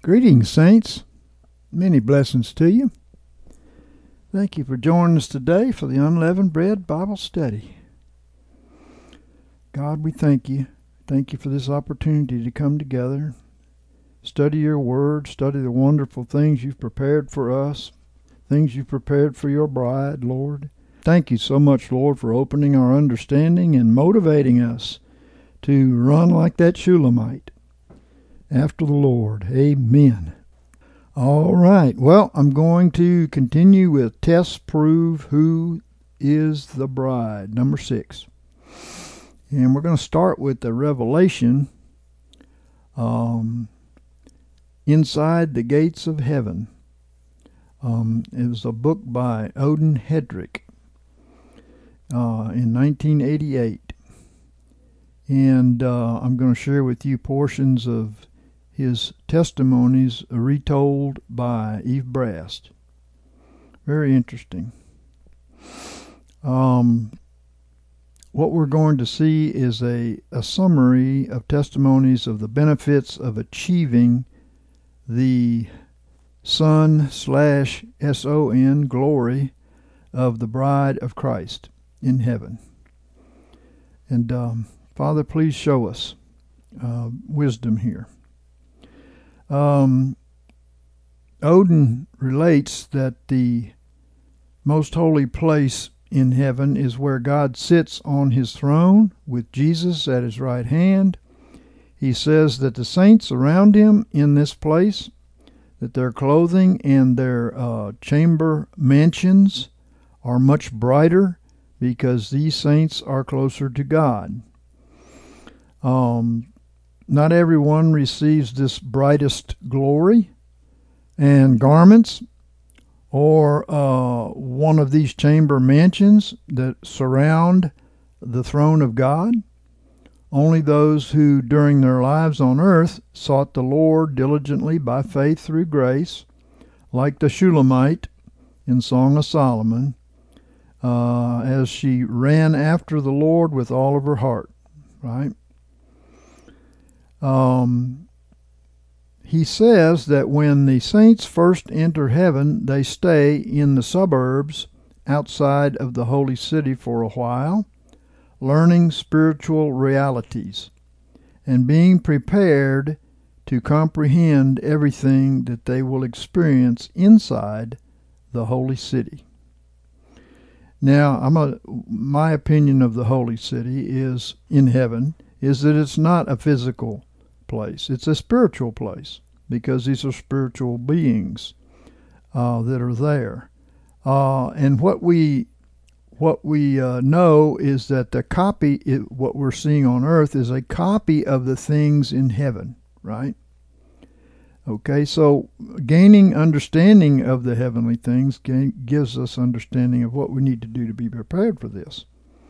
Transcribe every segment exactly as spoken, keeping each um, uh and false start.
Greetings, saints. Many blessings to you. Thank you for joining us today for the Unleavened Bread Bible Study. God, we thank you. Thank you for this opportunity to come together, study your word, study the wonderful things you've prepared for us, things you've prepared for your bride, Lord. Thank you so much, Lord, for opening our understanding and motivating us to run like that Shulamite after the Lord. Amen. All right. Well, I'm going to continue with tests prove who is the bride, number six. And we're going to start with the revelation um, inside the gates of heaven. Um, it was a book by Odin Hedrick uh, in nineteen eighty-eight. And uh, I'm going to share with you portions of his testimonies retold by Eve Brast. Very interesting. Um, what we're going to see is a, a summary of testimonies of the benefits of achieving the Son slash S O N glory of the bride of Christ in heaven. And um, Father, please show us uh, wisdom here. Um, Odin relates that the most holy place in heaven is where God sits on his throne with Jesus at his right hand. He says that the saints around him in this place, that their clothing and their uh, chamber mansions are much brighter because these saints are closer to God. Um, Not everyone receives this brightest glory and garments or uh, one of these chamber mansions that surround the throne of God. Only those who during their lives on earth sought the Lord diligently by faith through grace, like the Shulamite in Song of Solomon, uh, as she ran after the Lord with all of her heart, right? Um, he says that when the saints first enter heaven, they stay in the suburbs outside of the holy city for a while, learning spiritual realities and being prepared to comprehend everything that they will experience inside the holy city. Now, I'm a, my opinion of the holy city is in heaven is that it's not a physical place. It's a spiritual place because these are spiritual beings uh, that are there. Uh, and what we what we uh, know is that the copy, it, what we're seeing on earth, is a copy of the things in heaven, right? Okay, so gaining understanding of the heavenly things gain, gives us understanding of what we need to do to be prepared for this.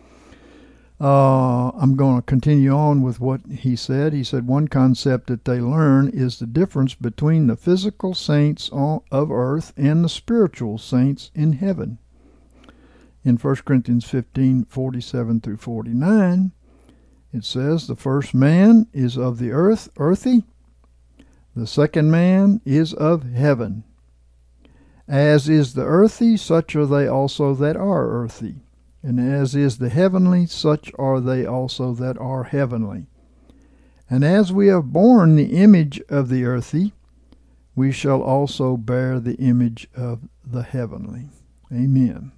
Uh, I'm going to continue on with what he said. He said one concept that they learn is the difference between the physical saints of earth and the spiritual saints in heaven. In First Corinthians fifteen, forty-seven through forty-nine, it says, the first man is of the earth, earthy. The second man is of heaven. As is the earthy, such are they also that are earthy. And as is the heavenly, such are they also that are heavenly. And as we have borne the image of the earthy, we shall also bear the image of the heavenly. Amen.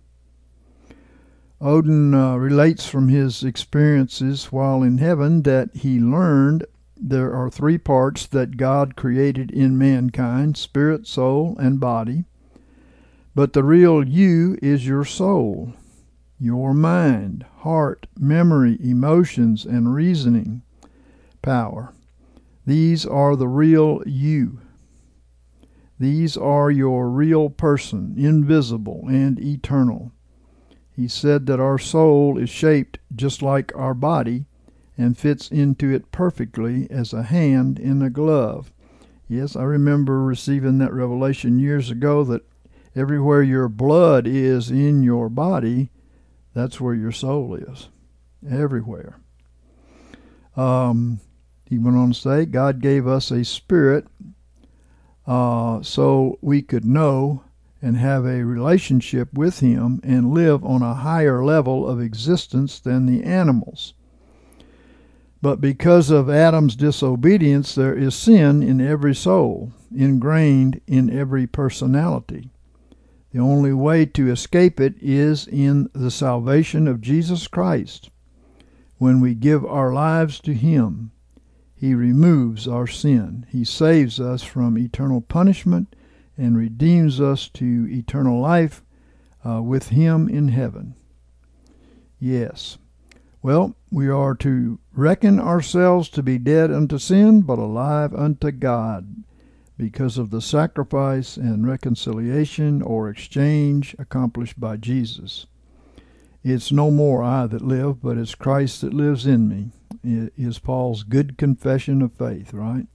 Odin uh, relates from his experiences while in heaven that he learned there are three parts that God created in mankind, spirit, soul, and body. But the real you is your soul, your mind, heart, memory, emotions, and reasoning power. These are the real you. These are your real person, invisible and eternal. He said that our soul is shaped just like our body and fits into it perfectly as a hand in a glove. Yes, I remember receiving that revelation years ago that everywhere your blood is in your body, that's where your soul is. Everywhere. Um, he went on to say, God gave us a spirit uh, so we could know and have a relationship with him and live on a higher level of existence than the animals. But because of Adam's disobedience, there is sin in every soul, ingrained in every personality. The only way to escape it is in the salvation of Jesus Christ. When we give our lives to him, he removes our sin. He saves us from eternal punishment and redeems us to eternal life uh, with him in heaven. Yes. Well, we are to reckon ourselves to be dead unto sin, but alive unto God, because of the sacrifice and reconciliation or exchange accomplished by Jesus. It's no more I that live, but it's Christ that lives in me, is Paul's good confession of faith, right?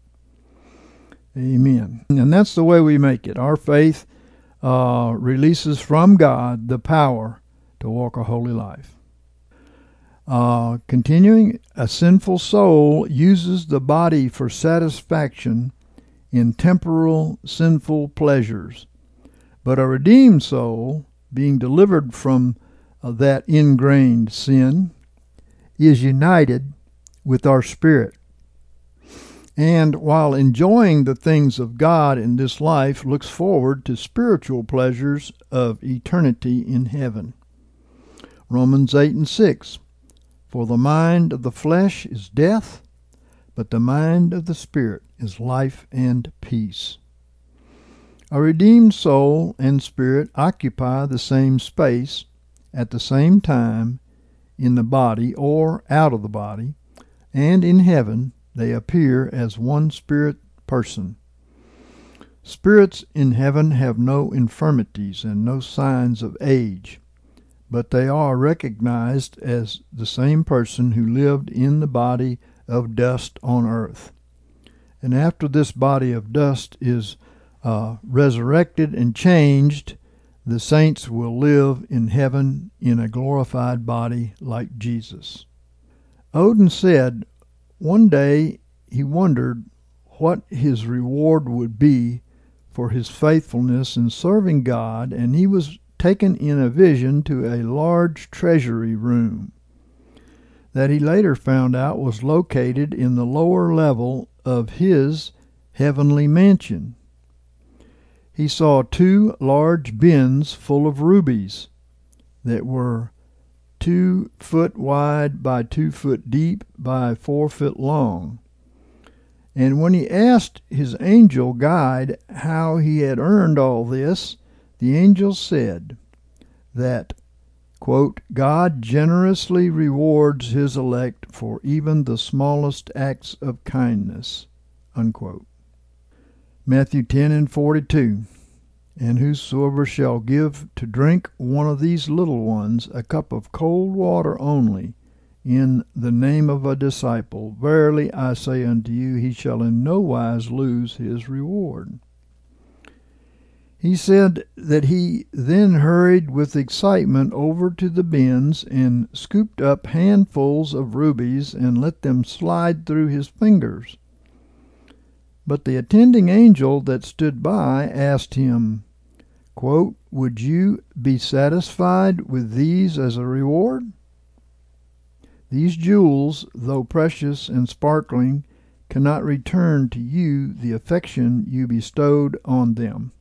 Amen. And that's the way we make it. Our faith uh, releases from God the power to walk a holy life. Uh, continuing, a sinful soul uses the body for satisfaction in temporal sinful pleasures, but a redeemed soul, being delivered from uh, that ingrained sin, is united with our spirit, and while enjoying the things of God in this life, looks forward to spiritual pleasures of eternity in heaven. Romans eight and six, for the mind of the flesh is death, but the mind of the Spirit is life and peace. A redeemed soul and spirit occupy the same space at the same time in the body or out of the body, and in heaven they appear as one spirit person. Spirits in heaven have no infirmities and no signs of age, but they are recognized as the same person who lived in the body of dust on earth. And after this body of dust is uh, resurrected and changed, the saints will live in heaven in a glorified body like Jesus. Odin said one day he wondered what his reward would be for his faithfulness in serving God, and he was taken in a vision to a large treasury room that he later found out was located in the lower level of his heavenly mansion. He saw two large bins full of rubies that were two foot wide by two foot deep by four foot long. And when he asked his angel guide how he had earned all this, the angel said that, quote, God generously rewards his elect for even the smallest acts of kindness, unquote. Matthew ten and forty-two, and whosoever shall give to drink one of these little ones a cup of cold water only, in the name of a disciple, verily I say unto you, he shall in no wise lose his reward. He said that he then hurried with excitement over to the bins and scooped up handfuls of rubies and let them slide through his fingers. But the attending angel that stood by asked him, quote, would you be satisfied with these as a reward? These jewels, though precious and sparkling, cannot return to you the affection you bestowed on them.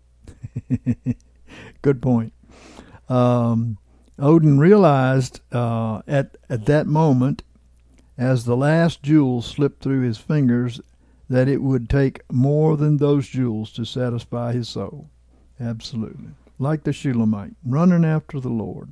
Good point. Um, Odin realized uh, at, at that moment, as the last jewel slipped through his fingers, that it would take more than those jewels to satisfy his soul. Absolutely. Like the Shulamite, running after the Lord.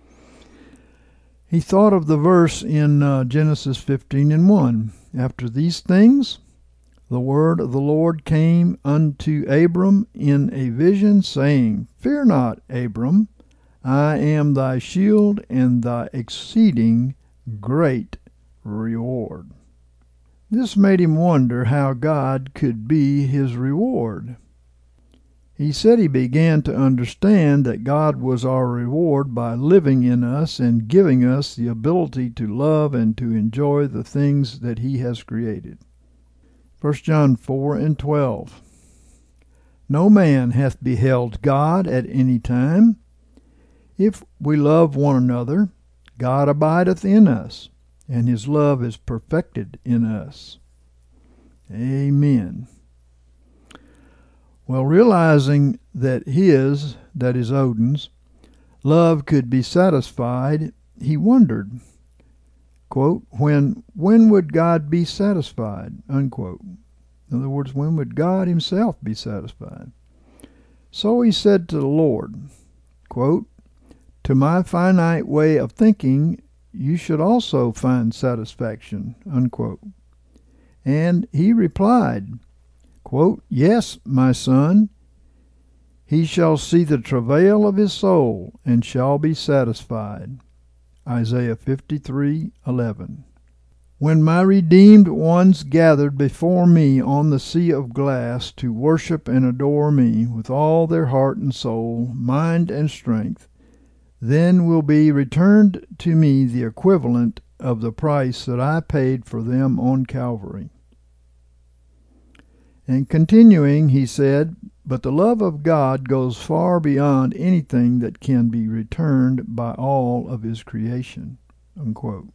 He thought of the verse in uh, Genesis fifteen and one. After these things, the word of the Lord came unto Abram in a vision, saying, Fear not, Abram, I am thy shield and thy exceeding great reward. This made him wonder how God could be his reward. He said he began to understand that God was our reward by living in us and giving us the ability to love and to enjoy the things that he has created. First John four and twelve. No man hath beheld God at any time. If we love one another, God abideth in us, and his love is perfected in us. Amen. Well, realizing that his, that is Odin's, love could be satisfied, he wondered, quote, when, when would God be satisfied, unquote. In other words, when would God himself be satisfied? So he said to the Lord, quote, to my finite way of thinking, you should also find satisfaction, unquote. And he replied, quote, yes, my son, he shall see the travail of his soul and shall be satisfied. Isaiah fifty-three eleven. When my redeemed ones gathered before me on the sea of glass to worship and adore me with all their heart and soul, mind and strength, then will be returned to me the equivalent of the price that I paid for them on Calvary. And continuing, he said, but the love of God goes far beyond anything that can be returned by all of his creation, unquote.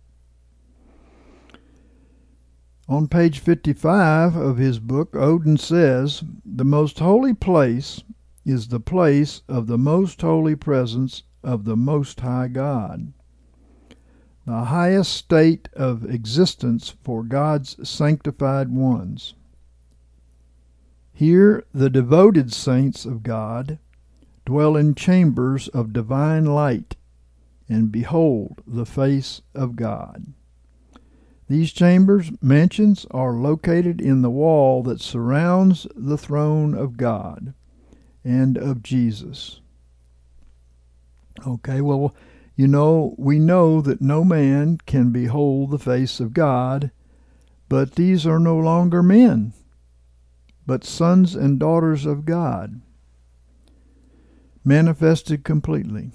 On page fifty-five of his book, Odin says, the most holy place is the place of the most holy presence of the Most High God. The highest state of existence for God's sanctified ones. Here the devoted saints of God dwell in chambers of divine light and behold the face of God. These chambers, mansions, are located in the wall that surrounds the throne of God and of Jesus. Okay, well, you know, we know that no man can behold the face of God, but these are no longer men, but sons and daughters of God, manifested completely.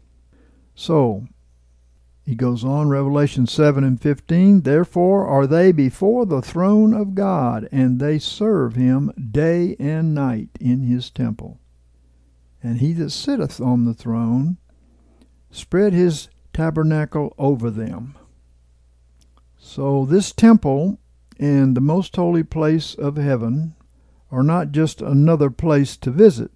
So, he goes on, Revelation seven and fifteen, therefore are they before the throne of God, and they serve him day and night in his temple. And he that sitteth on the throne spread his tabernacle over them. So this temple and the most holy place of heaven are not just another place to visit.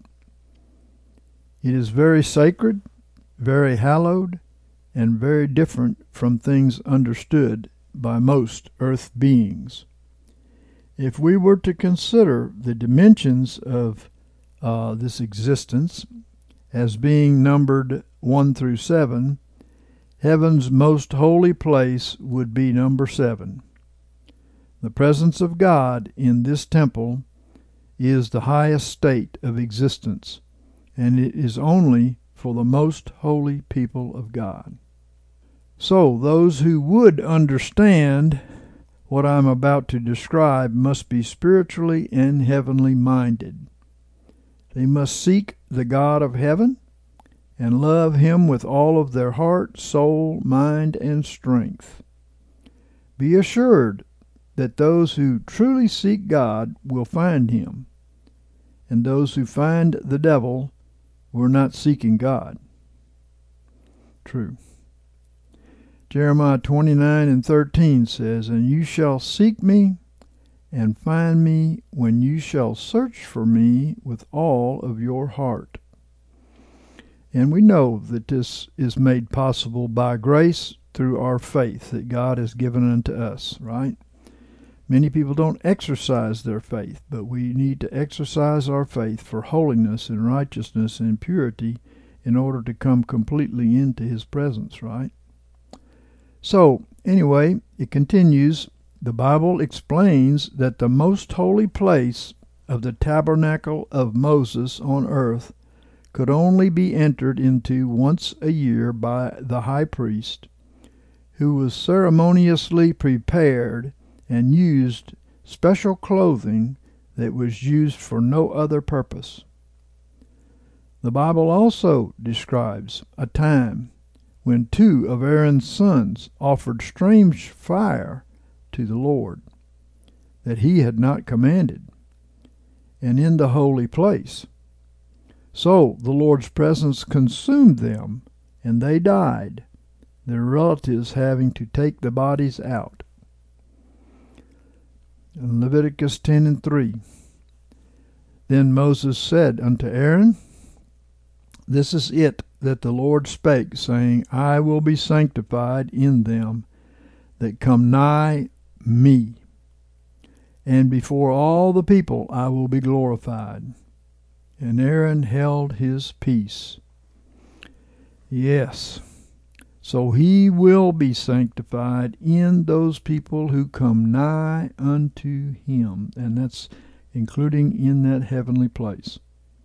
It is very sacred, very hallowed, and very different from things understood by most earth beings. If we were to consider the dimensions of uh, this existence as being numbered one through seven, heaven's most holy place would be number seven. The presence of God in this temple is the highest state of existence, and it is only for the most holy people of God. So those who would understand what I'm about to describe must be spiritually and heavenly minded. They must seek the God of heaven and love him with all of their heart, soul, mind, and strength. Be assured that those who truly seek God will find him, and those who find the devil were not seeking God. True. Jeremiah twenty-nine and thirteen says, and you shall seek me and find me when you shall search for me with all of your heart. And we know that this is made possible by grace through our faith that God has given unto us, right? Many people don't exercise their faith, but we need to exercise our faith for holiness and righteousness and purity in order to come completely into his presence, right? So, anyway, it continues. The Bible explains that the most holy place of the tabernacle of Moses on earth could only be entered into once a year by the high priest, who was ceremoniously prepared and used special clothing that was used for no other purpose. The Bible also describes a time when two of Aaron's sons offered strange fire to the Lord that he had not commanded, and in the holy place. So the Lord's presence consumed them, and they died, their relatives having to take the bodies out. In Leviticus ten and three. Then Moses said unto Aaron, This is it that the Lord spake, saying, I will be sanctified in them that come nigh me, and before all the people I will be glorified. And Aaron held his peace. Yes, so he will be sanctified in those people who come nigh unto him, and that's including in that heavenly place.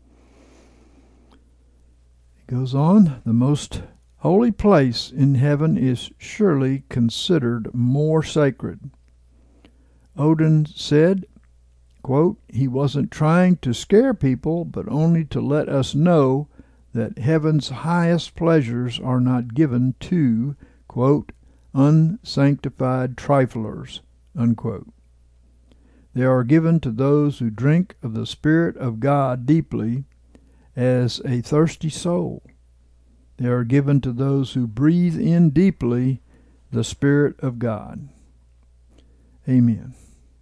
It goes on, the most holy place in heaven is surely considered more sacred. Odin said, quote, he wasn't trying to scare people, but only to let us know that heaven's highest pleasures are not given to, quote, unsanctified triflers, unquote. They are given to those who drink of the Spirit of God deeply as a thirsty soul. They are given to those who breathe in deeply the Spirit of God. Amen.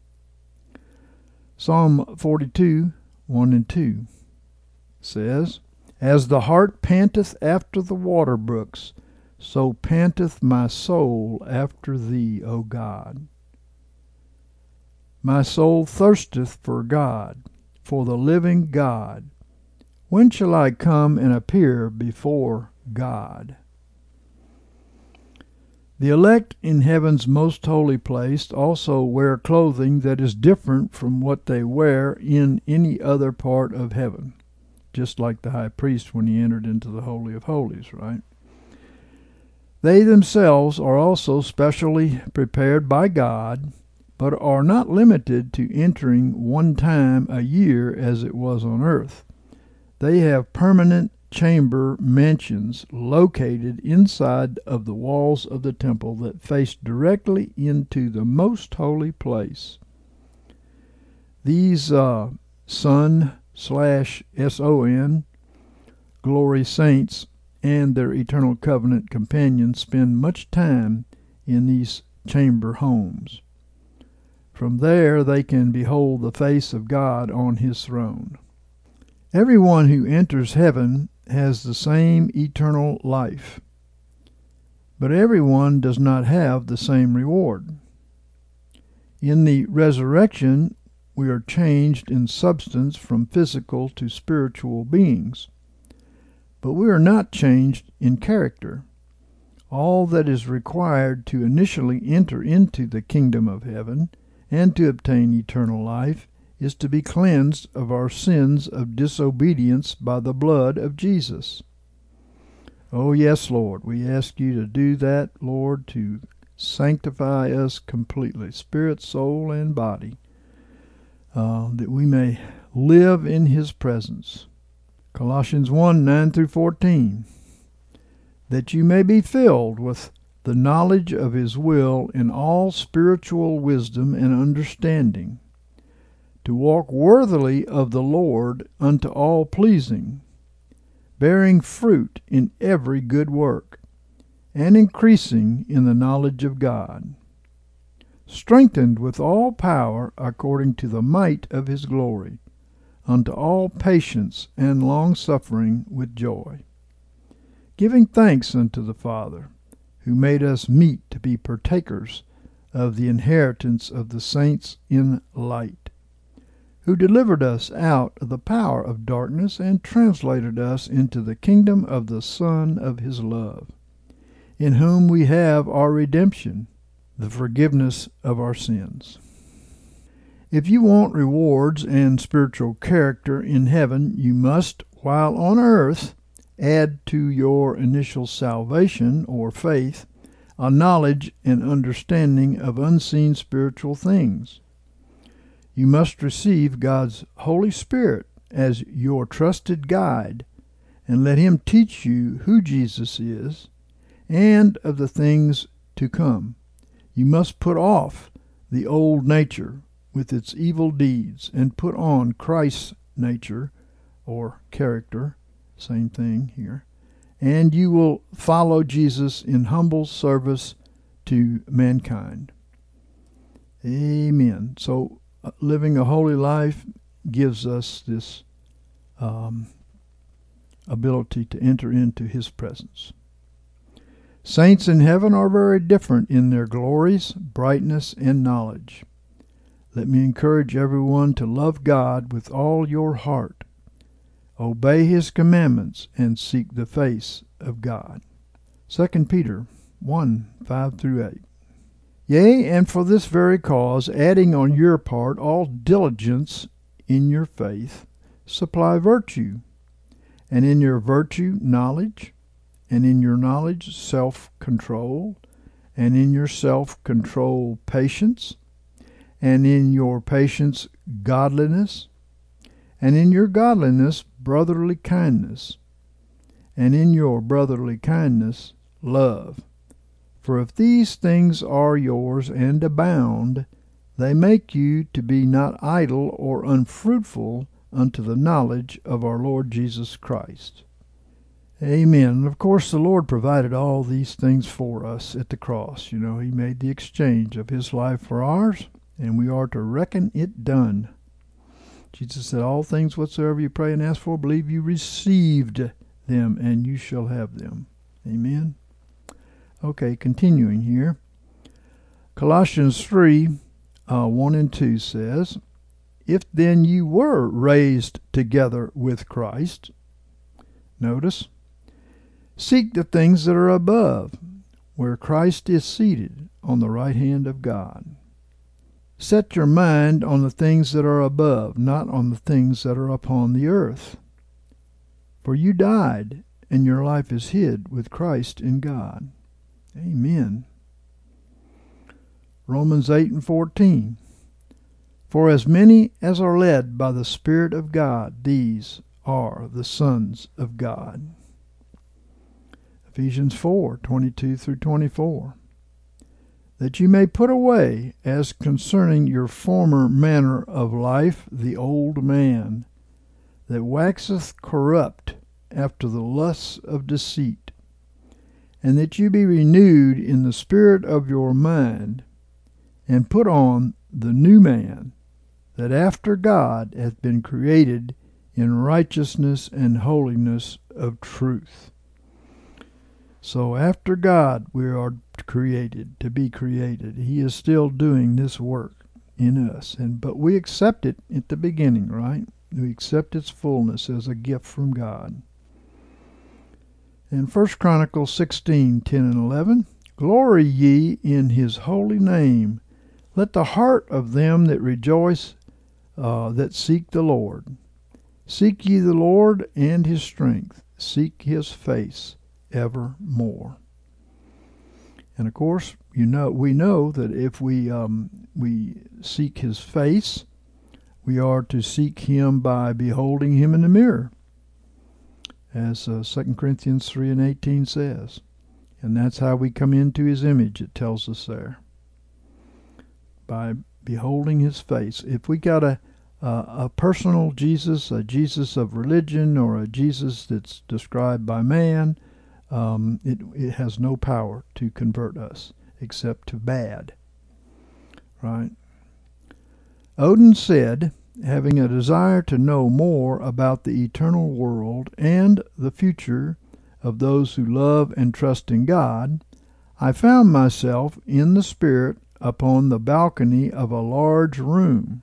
Psalm forty-two, one and two says, As the hart panteth after the water brooks, so panteth my soul after thee, O God. My soul thirsteth for God, for the living God. When shall I come and appear before God? The elect in heaven's most holy place also wear clothing that is different from what they wear in any other part of heaven, just like the high priest when he entered into the Holy of Holies, right? They themselves are also specially prepared by God, but are not limited to entering one time a year as it was on earth. They have permanent chamber mansions located inside of the walls of the temple that face directly into the most holy place. These uh, Son slash S O N glory saints and their eternal covenant companions spend much time in these chamber homes. From there they can behold the face of God on his throne. Everyone who enters heaven has the same eternal life, but everyone does not have the same reward. In the resurrection, we are changed in substance from physical to spiritual beings, but we are not changed in character. All that is required to initially enter into the kingdom of heaven and to obtain eternal life is to be cleansed of our sins of disobedience by the blood of Jesus. Oh yes, Lord, we ask you to do that, Lord, to sanctify us completely, spirit, soul, and body, uh, that we may live in his presence. Colossians one, nine through fourteen, that you may be filled with the knowledge of his will in all spiritual wisdom and understanding, to walk worthily of the Lord unto all pleasing, bearing fruit in every good work, and increasing in the knowledge of God, strengthened with all power according to the might of his glory, unto all patience and longsuffering with joy, giving thanks unto the Father, who made us meet to be partakers of the inheritance of the saints in light, who delivered us out of the power of darkness and translated us into the kingdom of the Son of his love, in whom we have our redemption, the forgiveness of our sins. If you want rewards and spiritual character in heaven, you must, while on earth, add to your initial salvation or faith a knowledge and understanding of unseen spiritual things. You must receive God's Holy Spirit as your trusted guide and let him teach you who Jesus is and of the things to come. You must put off the old nature, with its evil deeds, and put on Christ's nature or character, same thing here, and you will follow Jesus in humble service to mankind. Amen. So uh, living a holy life gives us this um, ability to enter into his presence. Saints in heaven are very different in their glories, brightness, and knowledge. Let me encourage everyone to love God with all your heart, obey his commandments, and seek the face of God. Second Peter one, five through eight. Yea, and for this very cause, adding on your part all diligence in your faith, supply virtue, and in your virtue knowledge, and in your knowledge self-control, and in your self-control patience, and in your patience godliness, and in your godliness brotherly kindness, and in your brotherly kindness love. For if these things are yours and abound, they make you to be not idle or unfruitful unto the knowledge of our Lord Jesus Christ. Amen. And of course, the Lord provided all these things for us at the cross. You know, he made the exchange of his life for ours, and we are to reckon it done. Jesus said, all things whatsoever you pray and ask for, believe you received them, and you shall have them. Amen. Okay, continuing here. Colossians three, uh, one and two says, if then you were raised together with Christ, notice, seek the things that are above, where Christ is seated on the right hand of God. Set your mind on the things that are above, not on the things that are upon the earth. For you died, and your life is hid with Christ in God. Amen. Romans eight and fourteen. For as many as are led by the Spirit of God, these are the sons of God. Ephesians four, twenty-two through twenty-four. That you may put away, as concerning your former manner of life, the old man, that waxeth corrupt after the lusts of deceit, and that you be renewed in the spirit of your mind, and put on the new man, that after God hath been created in righteousness and holiness of truth. So after God we are created, to be created. He is still doing this work in us, and but we accept it at the beginning, right? We accept its fullness as a gift from God. In First Chronicles sixteen, ten and eleven, glory ye in his holy name. Let the heart of them that rejoice uh, that seek the Lord. Seek ye the Lord and his strength. Seek his face evermore. And of course, you know, we know that if we um, we seek his face, we are to seek him by beholding him in the mirror, as uh, Second Corinthians three and eighteen says. And that's how we come into his image, it tells us there, by beholding his face. If we got a, a, a personal Jesus, a Jesus of religion, or a Jesus that's described by man, um, it, it has no power to convert us, except to bad. Right? Odin said, having a desire to know more about the eternal world and the future of those who love and trust in God, I found myself in the Spirit upon the balcony of a large room.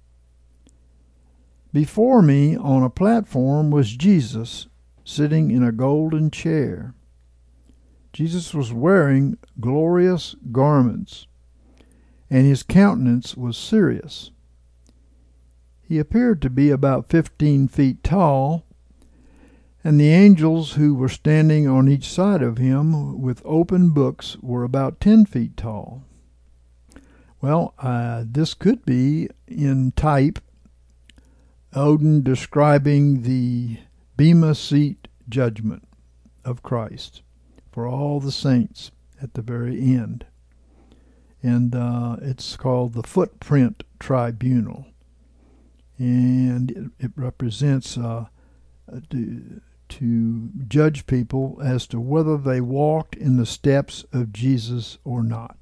Before me on a platform was Jesus, sitting in a golden chair. Jesus was wearing glorious garments, and his countenance was serious. He appeared to be about fifteen feet tall, and the angels who were standing on each side of him with open books were about ten feet tall. Well, uh, this could be in type Odin describing the Bema Seat judgment of Christ for all the saints at the very end. and uh, it's called the Footprint Tribunal. And it, it represents uh, to, to judge people as to whether they walked in the steps of Jesus or not.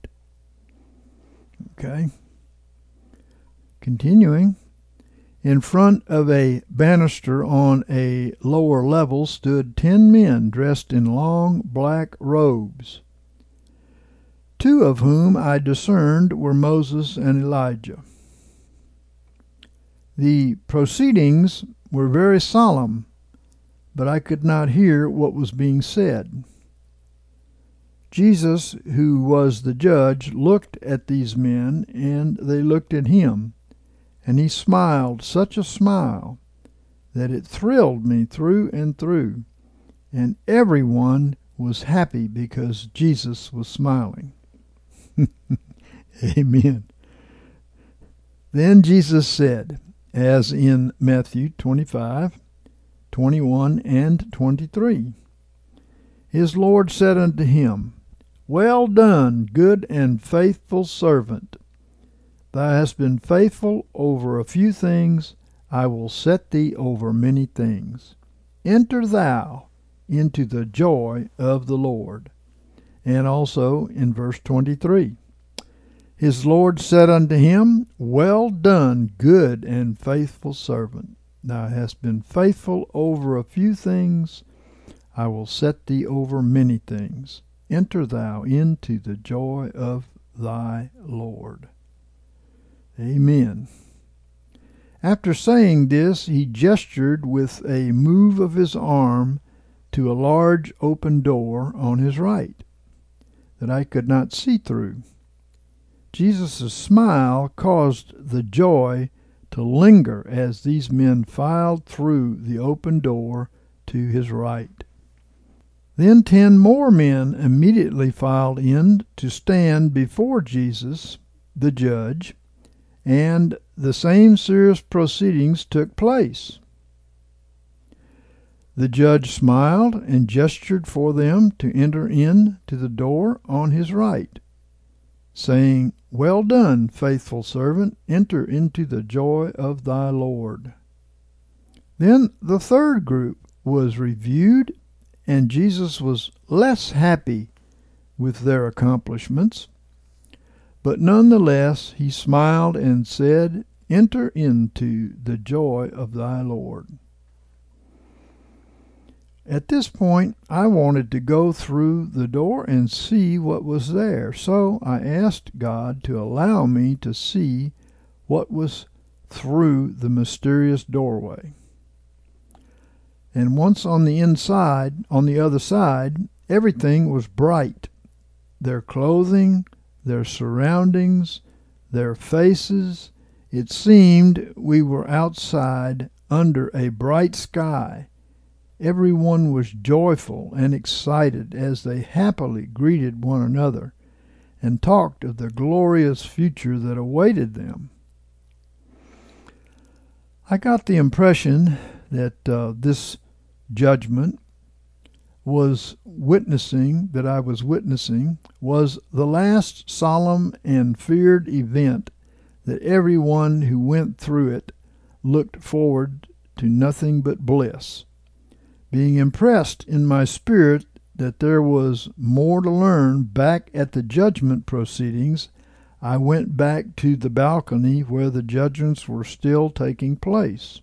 Okay. Continuing. In front of a banister on a lower level stood ten men dressed in long black robes, two of whom I discerned were Moses and Elijah. The proceedings were very solemn, but I could not hear what was being said. Jesus, who was the judge, looked at these men, and they looked at him, and he smiled such a smile that it thrilled me through and through, and everyone was happy because Jesus was smiling. Amen. Then Jesus said, as in Matthew twenty-five, twenty-one, and twenty-three, his Lord said unto him, Well done, good and faithful servant. Thou hast been faithful over a few things, I will set thee over many things. Enter thou into the joy of the Lord. And also in verse twenty-three, his Lord said unto him, Well done, good and faithful servant. Thou hast been faithful over a few things, I will set thee over many things. Enter thou into the joy of thy Lord. Amen. After saying this, he gestured with a move of his arm to a large open door on his right that I could not see through. Jesus' smile caused the joy to linger as these men filed through the open door to his right. Then ten more men immediately filed in to stand before Jesus, the judge, and the same serious proceedings took place. The judge smiled and gestured for them to enter in to the door on his right, saying, Well done, faithful servant, enter into the joy of thy Lord. Then the third group was reviewed, and Jesus was less happy with their accomplishments, but nonetheless he smiled and said, Enter into the joy of thy Lord. At this point, I wanted to go through the door and see what was there, so I asked God to allow me to see what was through the mysterious doorway. And once on the inside, on the other side, everything was bright. Their clothing, their surroundings, their faces. It seemed we were outside under a bright sky. Everyone was joyful and excited as they happily greeted one another and talked of the glorious future that awaited them. I got the impression that uh, this judgment was witnessing, that I was witnessing, was the last solemn and feared event that everyone who went through it looked forward to nothing but bliss. Being impressed in my spirit that there was more to learn back at the judgment proceedings, I went back to the balcony where the judgments were still taking place.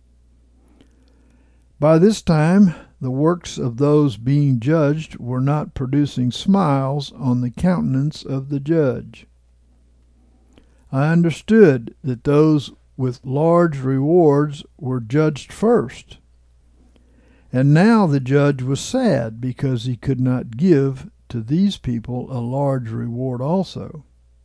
By this time, the works of those being judged were not producing smiles on the countenance of the judge. I understood that those with large rewards were judged first. And now the judge was sad because he could not give to these people a large reward also.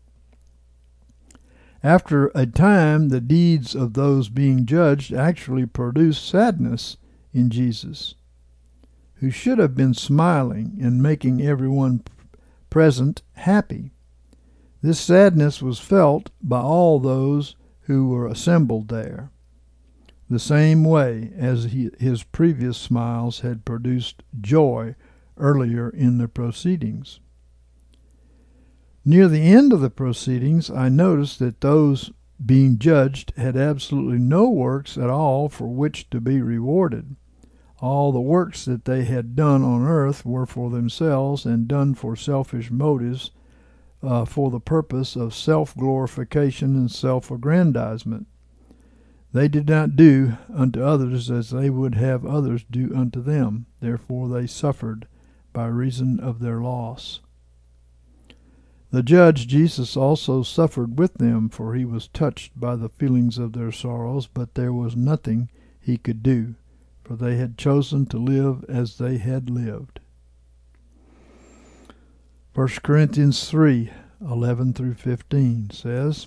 After a time, the deeds of those being judged actually produced sadness in Jesus, who should have been smiling and making everyone present happy. This sadness was felt by all those who were assembled there, the same way as he, his previous smiles had produced joy earlier in the proceedings. Near the end of the proceedings, I noticed that those being judged had absolutely no works at all for which to be rewarded. All the works that they had done on earth were for themselves and done for selfish motives, uh, for the purpose of self-glorification and self-aggrandizement. They did not do unto others as they would have others do unto them. Therefore they suffered by reason of their loss. The judge Jesus also suffered with them, for he was touched by the feelings of their sorrows, but there was nothing he could do, for they had chosen to live as they had lived. First Corinthians three, eleven through fifteen says,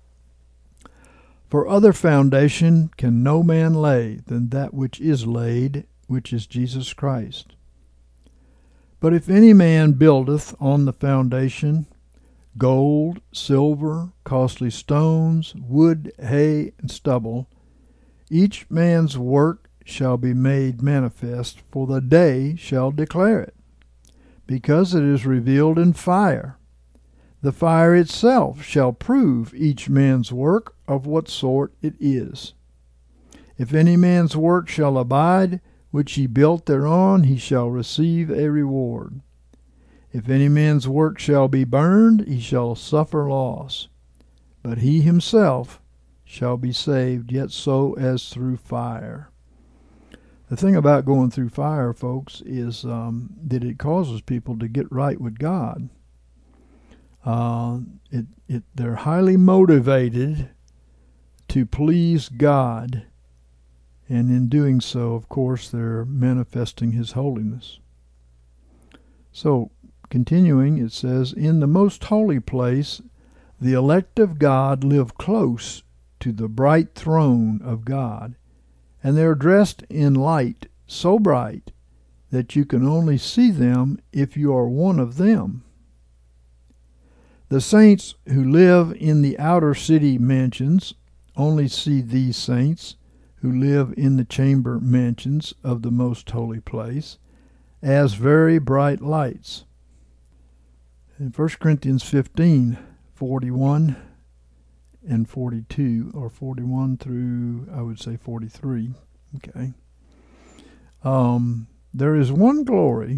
For other foundation can no man lay than that which is laid, which is Jesus Christ. But if any man buildeth on the foundation, gold, silver, costly stones, wood, hay, and stubble, each man's work shall be made manifest, for the day shall declare it, because it is revealed in fire. The fire itself shall prove each man's work of what sort it is. If any man's work shall abide, which he built thereon, he shall receive a reward. If any man's work shall be burned, he shall suffer loss. But he himself shall be saved, yet so as through fire. The thing about going through fire, folks, is um, that it causes people to get right with God. Uh, it, it, they're highly motivated to please God, and in doing so, of course, they're manifesting His holiness. So, continuing, it says, In the most holy place, the elect of God live close to the bright throne of God, and they are dressed in light so bright that you can only see them if you are one of them. The saints who live in the outer city mansions only see these saints who live in the chamber mansions of the most holy place as very bright lights. In First Corinthians fifteen, forty-one and forty-two, or forty-one through, I would say, forty-three, okay. Um, there is one glory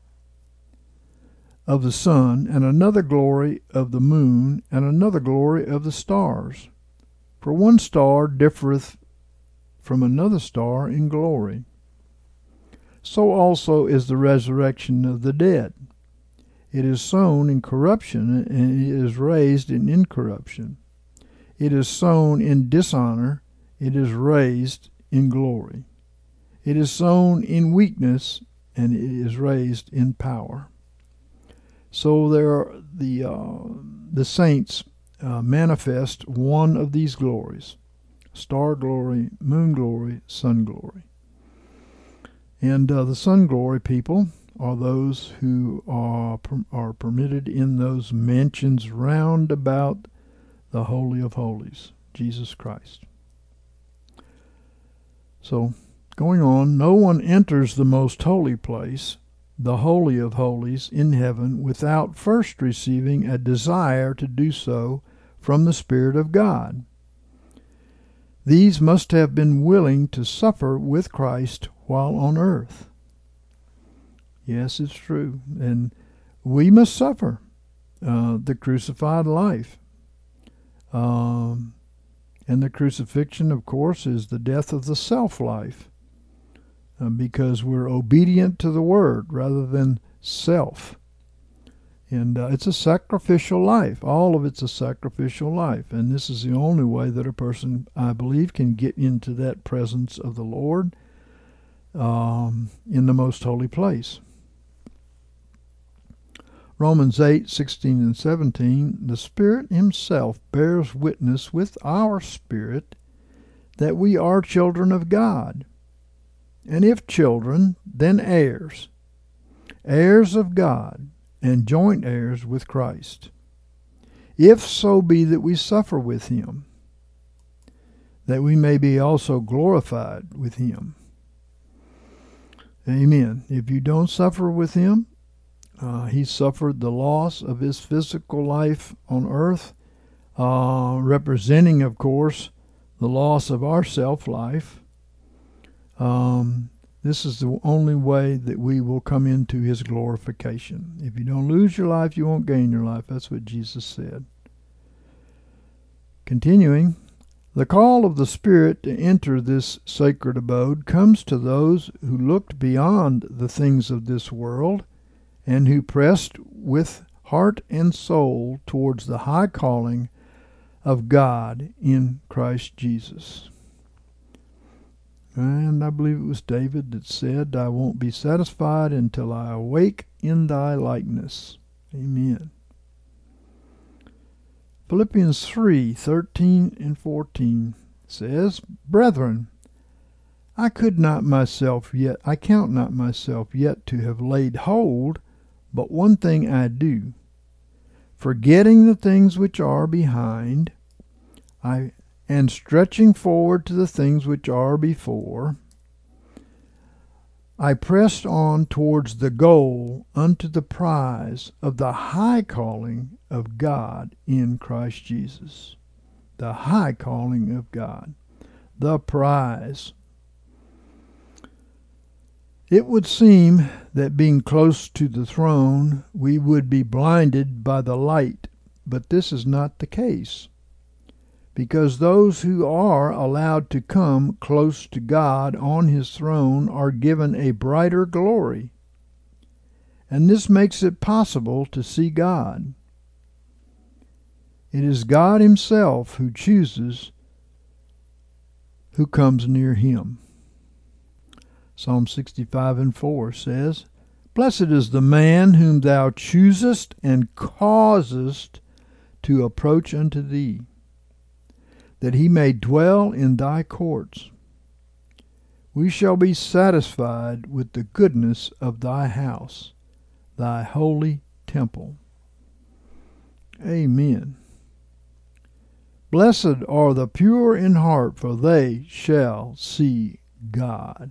of the sun, and another glory of the moon, and another glory of the stars. For one star differeth from another star in glory. So also is the resurrection of the dead. It is sown in corruption, and it is raised in incorruption. It is sown in dishonor, it is raised in glory. It is sown in weakness, and it is raised in power. So there are the uh, the saints uh, manifest one of these glories: star glory, moon glory, sun glory. And uh, the sun glory people are those who are are permitted in those mansions round about the Holy of Holies, Jesus Christ. So, going on, no one enters the most holy place, the Holy of Holies, in heaven without first receiving a desire to do so from the Spirit of God. These must have been willing to suffer with Christ while on earth. Yes, it's true. And we must suffer uh, the crucified life. Um, and the crucifixion, of course, is the death of the self-life, uh, because we're obedient to the Word rather than self. And uh, it's a sacrificial life. All of it's a sacrificial life. And this is the only way that a person, I believe, can get into that presence of the Lord um, in the most holy place. Romans eight, sixteen and seventeen, the Spirit Himself bears witness with our spirit that we are children of God. And if children, then heirs, heirs of God, and joint heirs with Christ, if so be that we suffer with Him, that we may be also glorified with Him. Amen. If you don't suffer with Him, Uh, he suffered the loss of his physical life on earth, uh, representing, of course, the loss of our self-life. Um, this is the only way that we will come into his glorification. If you don't lose your life, you won't gain your life. That's what Jesus said. Continuing, the call of the Spirit to enter this sacred abode comes to those who looked beyond the things of this world and who pressed with heart and soul towards the high calling of God in Christ Jesus. And I believe it was David that said, I won't be satisfied until I awake in thy likeness. Amen. Philippians three, thirteen and fourteen says, Brethren, I could not myself yet, I count not myself yet to have laid hold, but one thing I do, forgetting the things which are behind, I and stretching forward to the things which are before, I pressed on towards the goal unto the prize of the high calling of God in Christ Jesus. The high calling of God. The prize. It would seem that being close to the throne, we would be blinded by the light, but this is not the case. Because those who are allowed to come close to God on his throne are given a brighter glory. And this makes it possible to see God. It is God himself who chooses who comes near him. Psalm sixty-five and four says, Blessed is the man whom thou choosest and causest to approach unto thee, that he may dwell in thy courts. We shall be satisfied with the goodness of thy house, thy holy temple. Amen. Blessed are the pure in heart, for they shall see God.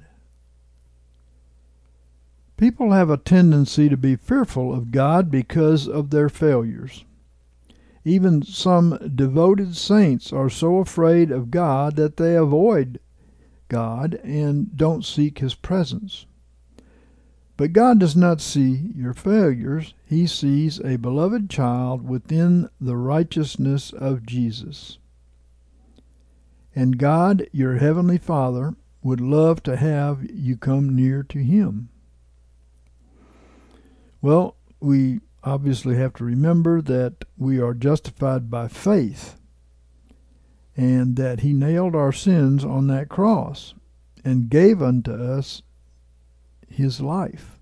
People have a tendency to be fearful of God because of their failures. Even some devoted saints are so afraid of God that they avoid God and don't seek his presence. But God does not see your failures. He sees a beloved child within the righteousness of Jesus. And God, your heavenly Father, would love to have you come near to him. Well, we obviously have to remember that we are justified by faith and that he nailed our sins on that cross and gave unto us his life.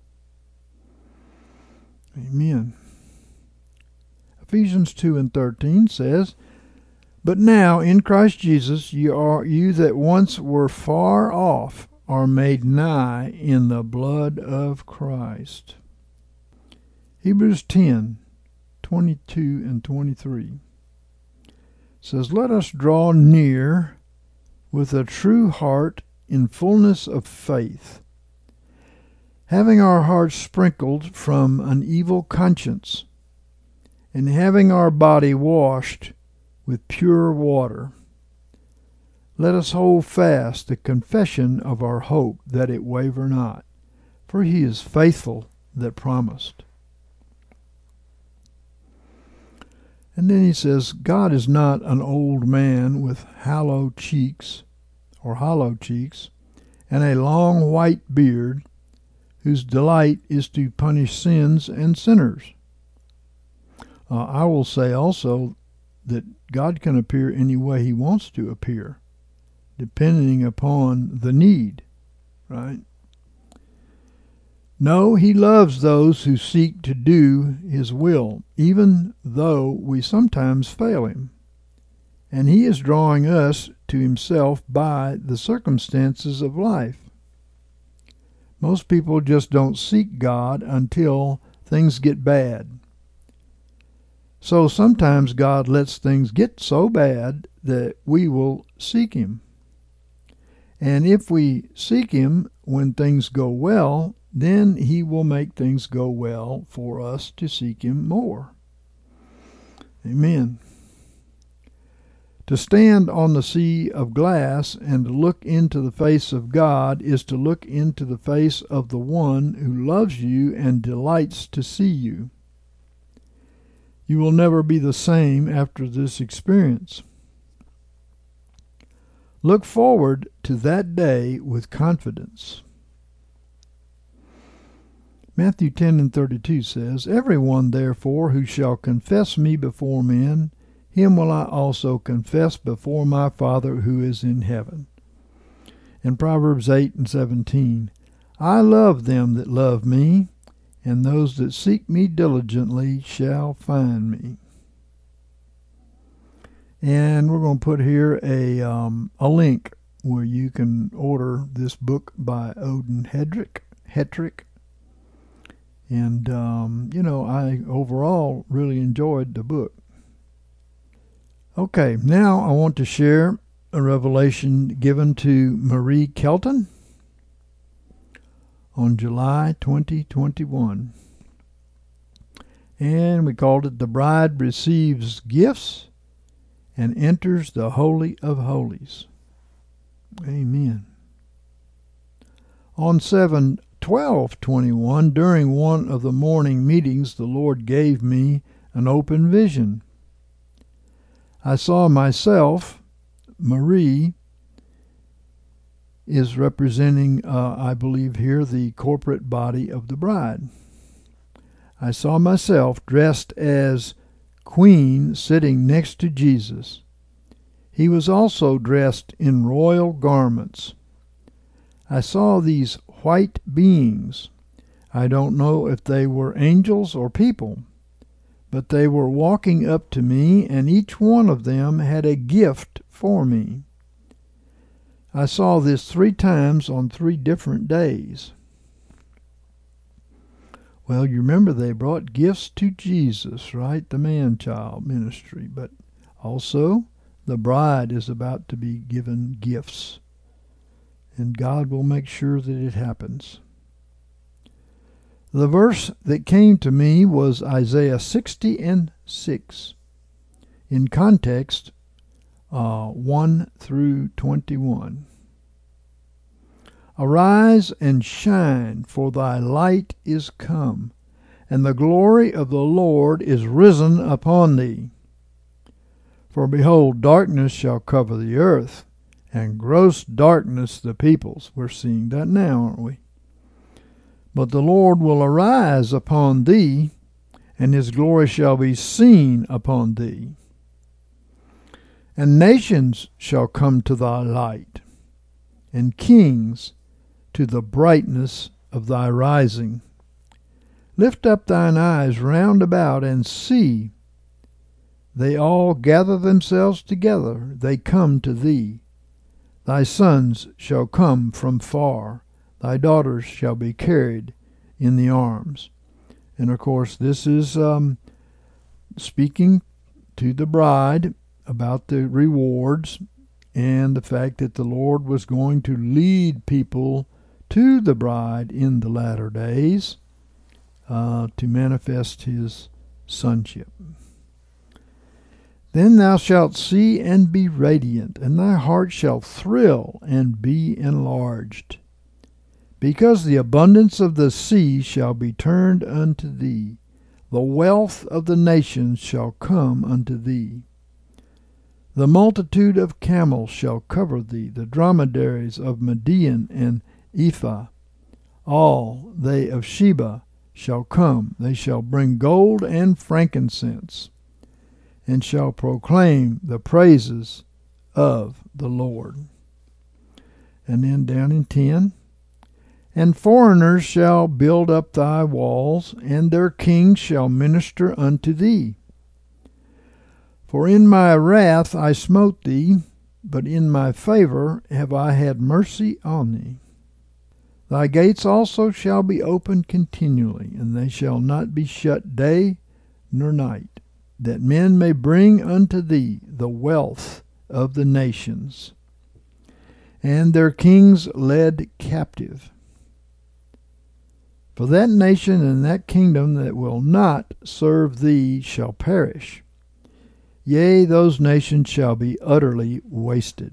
Amen. Ephesians two and thirteen says, But now in Christ Jesus you are you that once were far off are made nigh in the blood of Christ. Hebrews ten, twenty-two and twenty-three says, Let us draw near with a true heart in fullness of faith, having our hearts sprinkled from an evil conscience, and having our body washed with pure water. Let us hold fast the confession of our hope, that it waver not, for he is faithful that promised. And then he says, God is not an old man with hollow cheeks, or hollow cheeks, and a long white beard, whose delight is to punish sins and sinners. Uh, I will say also that God can appear any way he wants to appear, depending upon the need, right? No, he loves those who seek to do his will, even though we sometimes fail him. And he is drawing us to himself by the circumstances of life. Most people just don't seek God until things get bad. So sometimes God lets things get so bad that we will seek him. And if we seek him when things go well, then he will make things go well for us to seek him more. Amen. To stand on the sea of glass and to look into the face of God is to look into the face of the one who loves you and delights to see you. You will never be the same after this experience. Look forward to that day with confidence. Matthew ten and thirty-two says, "Everyone therefore who shall confess me before men, him will I also confess before my Father who is in heaven." And Proverbs eight and seventeen, "I love them that love me, and those that seek me diligently shall find me." And we're going to put here a um, a link where you can order this book by Odin Hedrick. Hetrick. And, um, you know, I overall really enjoyed the book. Okay, now I want to share a revelation given to Marie Kelton on July twenty twenty-one. And we called it "The Bride Receives Gifts and Enters the Holy of Holies." Amen. On seven twelve twenty-one, during one of the morning meetings, the Lord gave me an open vision. I saw myself, Marie is representing, uh, I believe here, the corporate body of the bride. I saw myself dressed as Queen sitting next to Jesus. He was also dressed in royal garments. I saw these white beings. I don't know if they were angels or people, but they were walking up to me, and each one of them had a gift for me. I saw this three times on three different days. Well, you remember they brought gifts to Jesus, right? The man-child ministry. But also, the bride is about to be given gifts. And God will make sure that it happens. The verse that came to me was Isaiah sixty and six. In context, uh, one through twenty-one. "Arise and shine, for thy light is come, and the glory of the Lord is risen upon thee. For behold, darkness shall cover the earth, and gross darkness the peoples." We're seeing that now, aren't we? "But the Lord will arise upon thee, and his glory shall be seen upon thee. And nations shall come to thy light, and kings to the brightness of thy rising. Lift up thine eyes round about, and see. They all gather themselves together, they come to thee. Thy sons shall come from far, thy daughters shall be carried in the arms." And of course, this is um, speaking to the bride about the rewards and the fact that the Lord was going to lead people to the bride in the latter days uh, to manifest his sonship. "Then thou shalt see and be radiant, and thy heart shall thrill and be enlarged. Because the abundance of the sea shall be turned unto thee, the wealth of the nations shall come unto thee. The multitude of camels shall cover thee, the dromedaries of Midian and Ephah. All they of Sheba shall come, they shall bring gold and frankincense, and shall proclaim the praises of the Lord." And then down in ten, "And foreigners shall build up thy walls, and their kings shall minister unto thee. For in my wrath I smote thee, but in my favor have I had mercy on thee. Thy gates also shall be opened continually, and they shall not be shut day nor night, that men may bring unto thee the wealth of the nations, and their kings led captive. For that nation and that kingdom that will not serve thee shall perish. Yea, those nations shall be utterly wasted.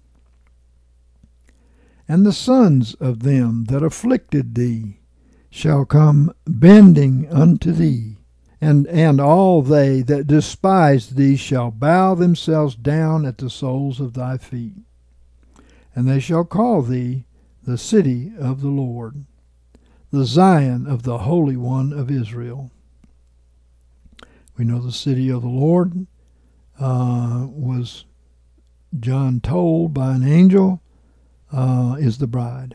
And the sons of them that afflicted thee shall come bending unto thee, and, and all they that despise thee shall bow themselves down at the soles of thy feet. And they shall call thee the city of the Lord, the Zion of the Holy One of Israel. We know the city of the Lord uh, was, John told by an angel, uh, is the bride.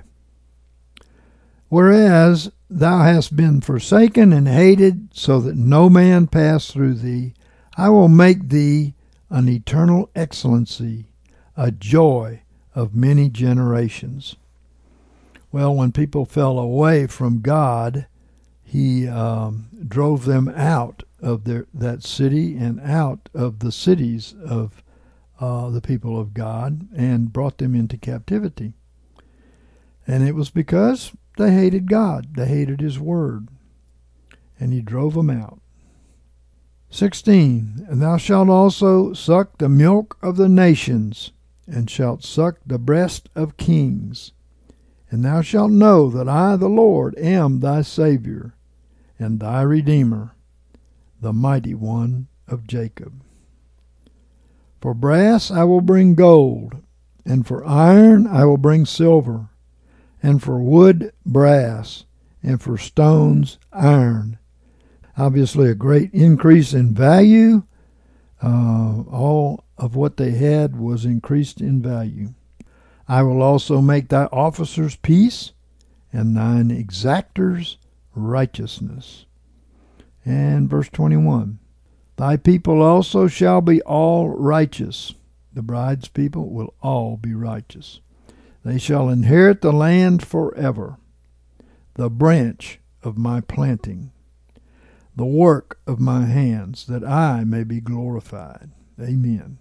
Whereas thou hast been forsaken and hated, so that no man pass through thee, I will make thee an eternal excellency, a joy of many generations. Well, when people fell away from God, he um, drove them out of their, that city and out of the cities of uh, the people of God and brought them into captivity. And it was because they hated God. They hated his word. And he drove them out. sixteen. And thou shalt also suck the milk of the nations, and shalt suck the breast of kings. And thou shalt know that I, the Lord, am thy Savior, and thy Redeemer, the mighty one of Jacob. For brass I will bring gold, and for iron I will bring silver, and for wood brass, and for stones iron. Obviously a great increase in value. Uh, all of what they had was increased in value. I will also make thy officers peace, and thine exactors righteousness. And verse twenty-one, thy people also shall be all righteous. The bride's people will all be righteous. They shall inherit the land forever, the branch of my planting, the work of my hands, that I may be glorified. Amen.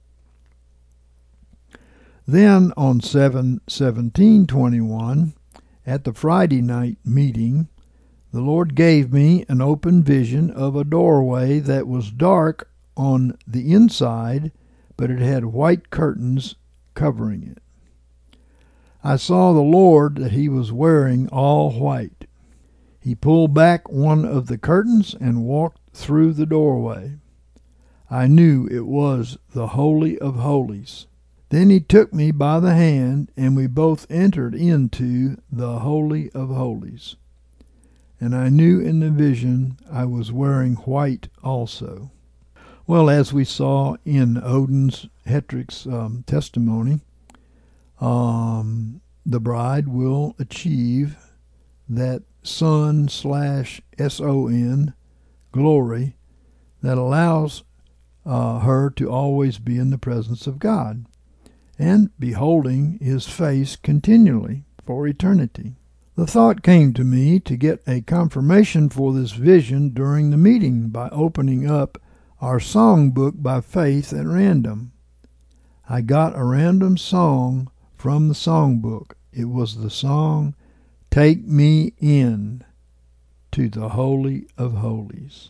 Then on seven seventeen twenty-one, at the Friday night meeting, the Lord gave me an open vision of a doorway that was dark on the inside, but it had white curtains covering it. I saw the Lord that he was wearing all white. He pulled back one of the curtains and walked through the doorway. I knew it was the Holy of Holies. Then he took me by the hand, and we both entered into the Holy of Holies. And I knew in the vision I was wearing white also. Well, as we saw in Odin's Hetrick's um, testimony, um, the bride will achieve that sun slash S O N glory that allows uh, her to always be in the presence of God and beholding his face continually for eternity. The thought came to me to get a confirmation for this vision during the meeting by opening up our songbook by faith at random. I got a random song from the songbook. It was the song, Take Me In to the Holy of Holies.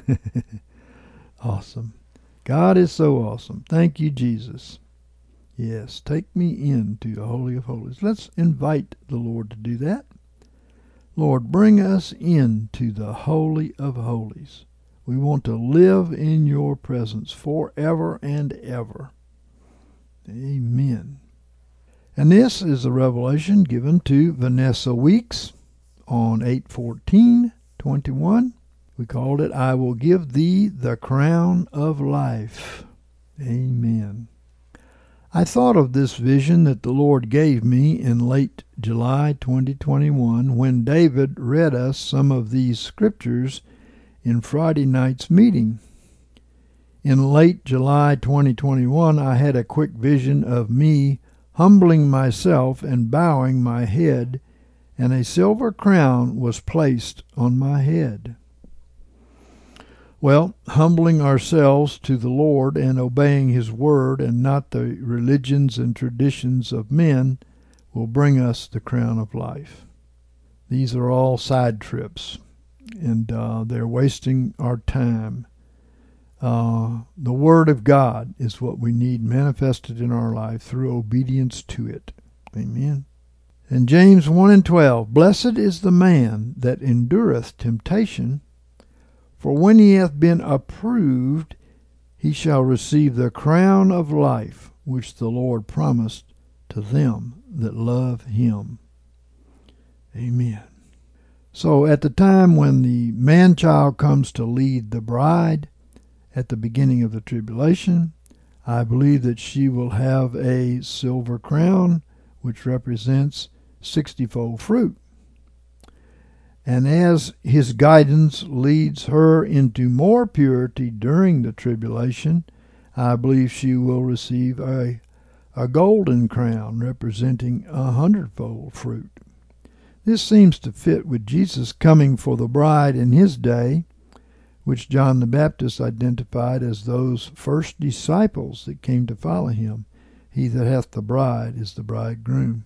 Awesome. God is so awesome. Thank you, Jesus. Yes, take me into the Holy of Holies. Let's invite the Lord to do that. Lord, bring us into the Holy of Holies. We want to live in your presence forever and ever. Amen. And this is a revelation given to Vanessa Weeks on eight fourteen twenty-one. We called it, I Will Give Thee the Crown of Life. Amen. I thought of this vision that the Lord gave me in late July twenty twenty-one when David read us some of these scriptures in Friday night's meeting. In late July twenty twenty-one, I had a quick vision of me humbling myself and bowing my head, and a silver crown was placed on my head. Well, humbling ourselves to the Lord and obeying his word and not the religions and traditions of men will bring us the crown of life. These are all side trips, and uh, they're wasting our time. Uh, the Word of God is what we need manifested in our life through obedience to it. Amen. And James one and twelve, Blessed is the man that endureth temptation, for when he hath been approved, he shall receive the crown of life, which the Lord promised to them that love him. Amen. So at the time when the man-child comes to lead the bride, at the beginning of the tribulation, I believe that she will have a silver crown, which represents sixty-fold fruit. And as his guidance leads her into more purity during the tribulation, I believe she will receive a, a golden crown representing a hundredfold fruit. This seems to fit with Jesus coming for the bride in his day, which John the Baptist identified as those first disciples that came to follow him. He that hath the bride is the bridegroom.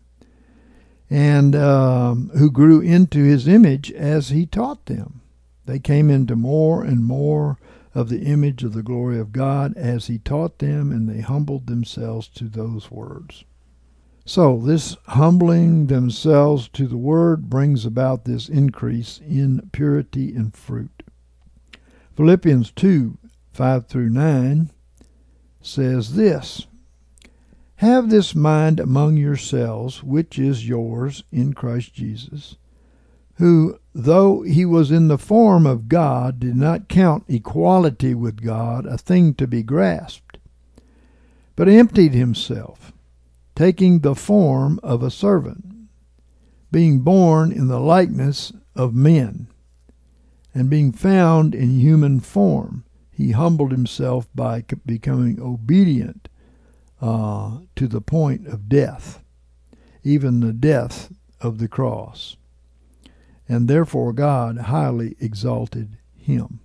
And um, who grew into his image as he taught them. They came into more and more of the image of the glory of God as he taught them, and they humbled themselves to those words. So this humbling themselves to the word brings about this increase in purity and fruit. Philippians two, five through nine says this, Have this mind among yourselves, which is yours in Christ Jesus, who, though he was in the form of God, did not count equality with God a thing to be grasped, but emptied himself, taking the form of a servant, being born in the likeness of men, and being found in human form, he humbled himself by becoming obedient uh, to the point of death, even the death of the cross. And therefore God highly exalted him.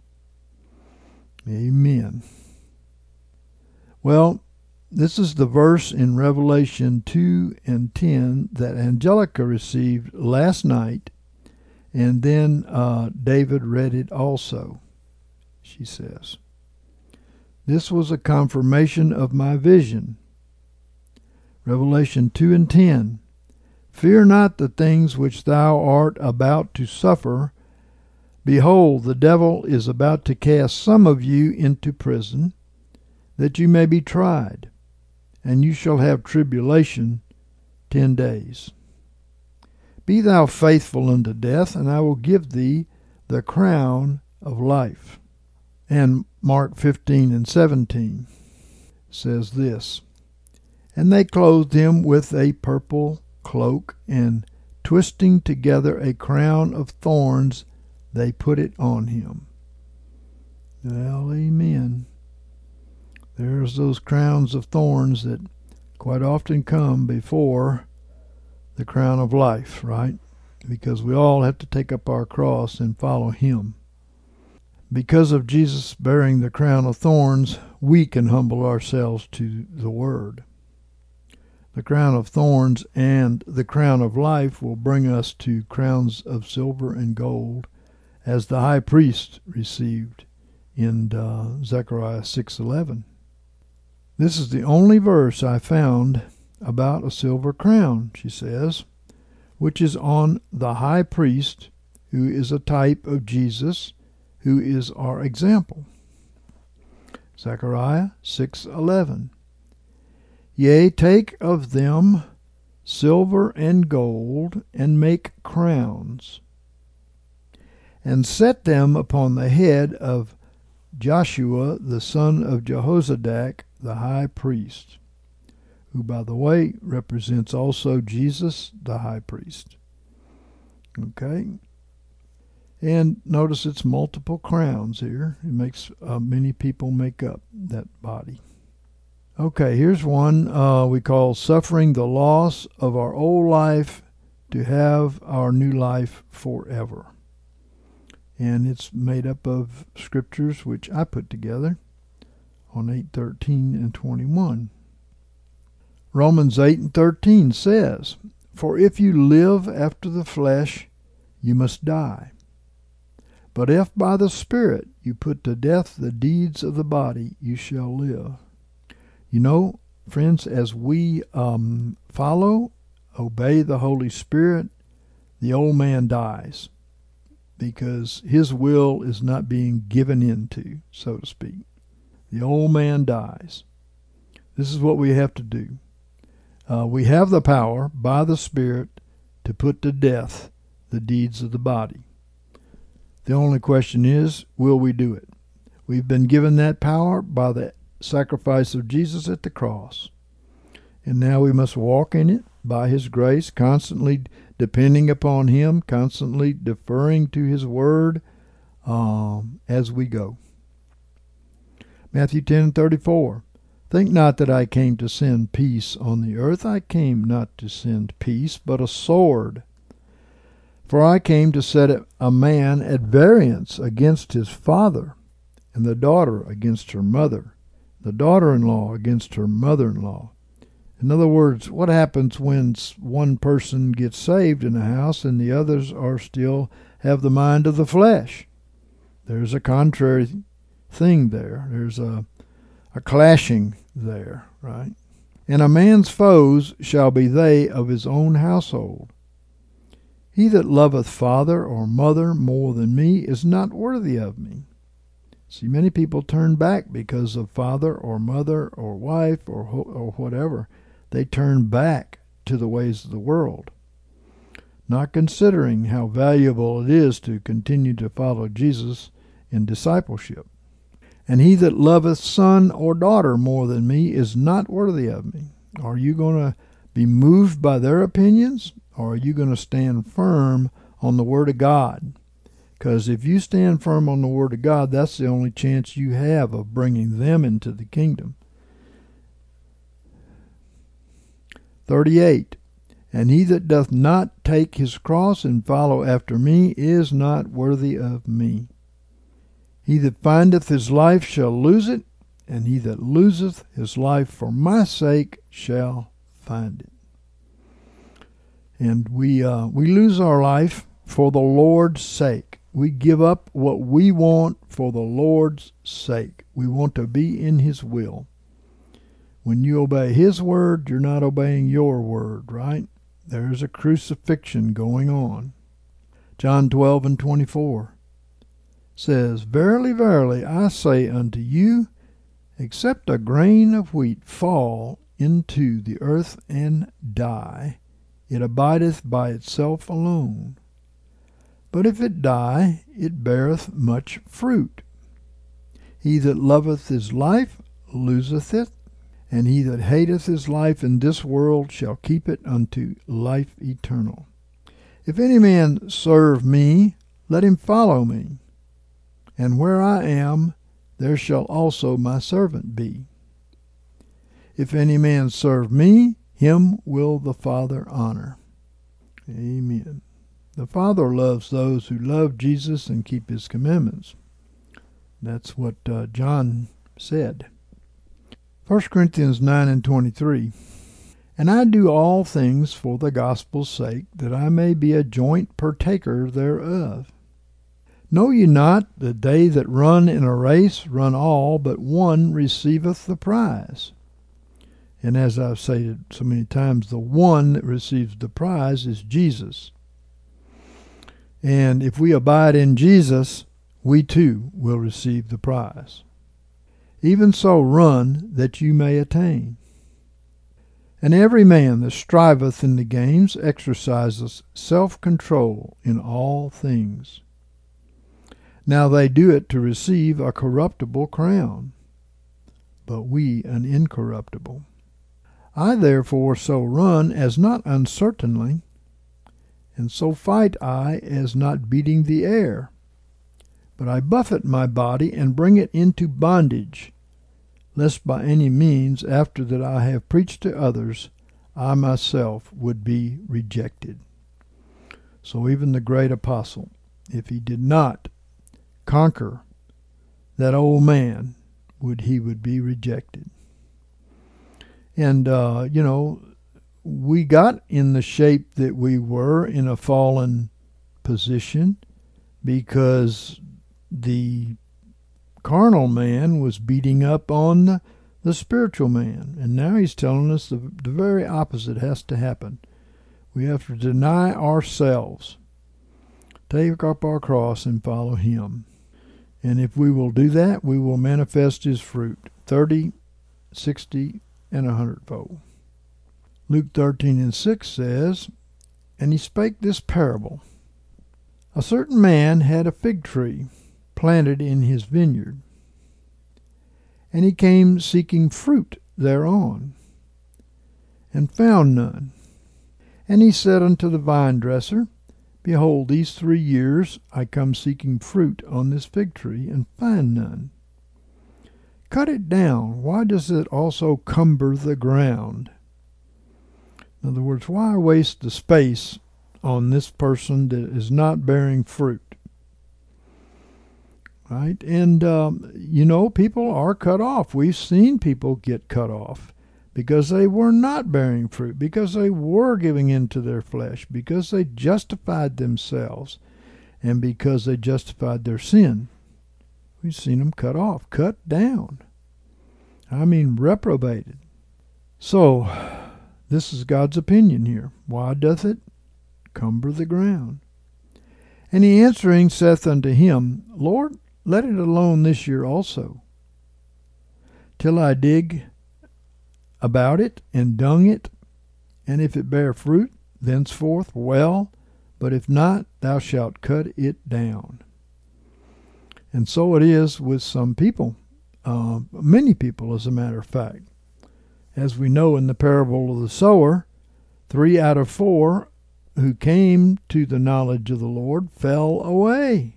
Amen. Well, this is the verse in Revelation two and ten that Angelica received last night, and then uh, David read it also, she says. This was a confirmation of my vision. Revelation two and ten. Fear not the things which thou art about to suffer. Behold, the devil is about to cast some of you into prison, that you may be tried, and you shall have tribulation ten days. Be thou faithful unto death, and I will give thee the crown of life. And Mark fifteen and seventeen says this, And they clothed him with a purple cloak, and twisting together a crown of thorns, they put it on him. Well, amen. There's those crowns of thorns that quite often come before the crown of life, right? Because we all have to take up our cross and follow him. Because of Jesus bearing the crown of thorns, we can humble ourselves to the word. The crown of thorns and the crown of life will bring us to crowns of silver and gold, as the high priest received in uh, Zechariah six eleven. This is the only verse I found about a silver crown, she says, which is on the high priest, who is a type of Jesus, who is our example. Zechariah six eleven. Yea, take of them silver and gold, and make crowns, and set them upon the head of Joshua the son of Jehozadak, the high priest, who, by the way, represents also Jesus, the high priest. Okay? And notice it's multiple crowns here. It makes uh, many people make up that body. Okay, here's one uh, we call Suffering the Loss of Our Old Life to Have Our New Life Forever. And it's made up of scriptures which I put together on eight thirteen and twenty-one. Romans eight and thirteen says, For if you live after the flesh, you must die. But if by the Spirit you put to death the deeds of the body, you shall live. You know, friends, as we um, follow, obey the Holy Spirit, the old man dies because his will is not being given into, so to speak. The old man dies. This is what we have to do. Uh, we have the power by the Spirit to put to death the deeds of the body. The only question is, will we do it? We've been given that power by the sacrifice of Jesus at the cross. And now we must walk in it by his grace, constantly depending upon him, constantly deferring to his word um, as we go. Matthew ten and thirty-four. Think not that I came to send peace on the earth. I came not to send peace, but a sword. For I came to set a man at variance against his father, and the daughter against her mother, the daughter-in-law against her mother-in-law. In other words, what happens when one person gets saved in a house and the others are still have the mind of the flesh? There's a contrary thing there. There's a, a clashing there, right? And a man's foes shall be they of his own household. He that loveth father or mother more than me is not worthy of me. See, many people turn back because of father or mother or wife or or whatever. They turn back to the ways of the world, not considering how valuable it is to continue to follow Jesus in discipleship. And he that loveth son or daughter more than me is not worthy of me. Are you going to be moved by their opinions, or are you going to stand firm on the Word of God? Because if you stand firm on the Word of God, that's the only chance you have of bringing them into the kingdom. thirty-eight. And he that doth not take his cross and follow after me is not worthy of me. He that findeth his life shall lose it, and he that loseth his life for my sake shall find it. And we uh, we lose our life for the Lord's sake. We give up what we want for the Lord's sake. We want to be in his will. When you obey his word, you're not obeying your word, right? There's a crucifixion going on. John twelve and twenty-four says, Verily, verily, I say unto you, except a grain of wheat fall into the earth and die, it abideth by itself alone. But if it die, it beareth much fruit. He that loveth his life loseth it, and he that hateth his life in this world shall keep it unto life eternal. If any man serve me, let him follow me. And where I am, there shall also my servant be. If any man serve me, him will the Father honor. Amen. The Father loves those who love Jesus and keep his commandments. That's what uh, John said. First Corinthians nine and twenty-three. And I do all things for the gospel's sake, that I may be a joint partaker thereof. Know ye not that they that run in a race run all, but one receiveth the prize? And as I've stated so many times, the one that receives the prize is Jesus. And if we abide in Jesus, we too will receive the prize. Even so run, that you may attain. And every man that striveth in the games exerciseth self-control in all things. Now they do it to receive a corruptible crown, but we an incorruptible. I therefore so run as not uncertainly, and so fight I as not beating the air. But I buffet my body and bring it into bondage, lest by any means, after that I have preached to others, I myself would be rejected. So even the great apostle, if he did not conquer that old man, would he would be rejected. And, uh, you know, we got in the shape that we were in a fallen position because the carnal man was beating up on the, the spiritual man. And now he's telling us the, the very opposite has to happen. We have to deny ourselves, take up our cross, and follow him. And if we will do that, we will manifest his fruit, thirty, sixty, and a hundredfold. Luke thirteen and six says, "And he spake this parable. A certain man had a fig tree planted in his vineyard, and he came seeking fruit thereon, and found none. And he said unto the vine dresser, Behold, these three years I come seeking fruit on this fig tree, and find none. Cut it down. Why does it also cumber the ground?" In other words, why waste the space on this person that is not bearing fruit? Right? And, um, you know, people are cut off. We've seen people get cut off because they were not bearing fruit, because they were giving in to their flesh, because they justified themselves, and because they justified their sin. We've seen them cut off, cut down. I mean, reprobated. So, this is God's opinion here. Why doth it cumber the ground? And he answering saith unto him, Lord, let it alone this year also, till I dig about it and dung it, and if it bear fruit, thenceforth well, but if not, thou shalt cut it down. And so it is with some people, uh, many people as a matter of fact. As we know in the parable of the sower, three out of four who came to the knowledge of the Lord fell away.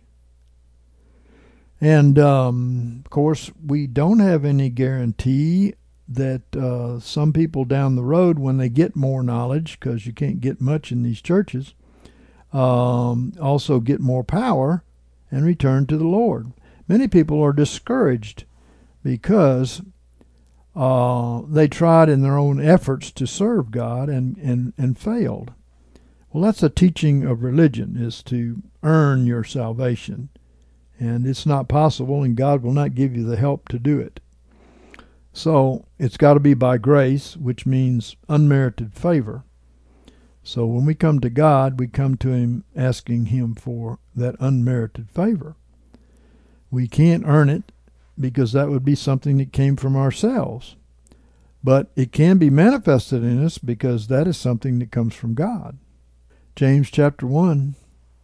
And, um, of course, we don't have any guarantee that uh, some people down the road, when they get more knowledge, because you can't get much in these churches, um, also get more power and return to the Lord. Many people are discouraged because uh, they tried in their own efforts to serve God and, and, and failed. Well, that's a teaching of religion, is to earn your salvation. And it's not possible, and God will not give you the help to do it. So it's got to be by grace, which means unmerited favor. So when we come to God, we come to him asking him for that unmerited favor. We can't earn it because that would be something that came from ourselves. But it can be manifested in us because that is something that comes from God. James chapter one,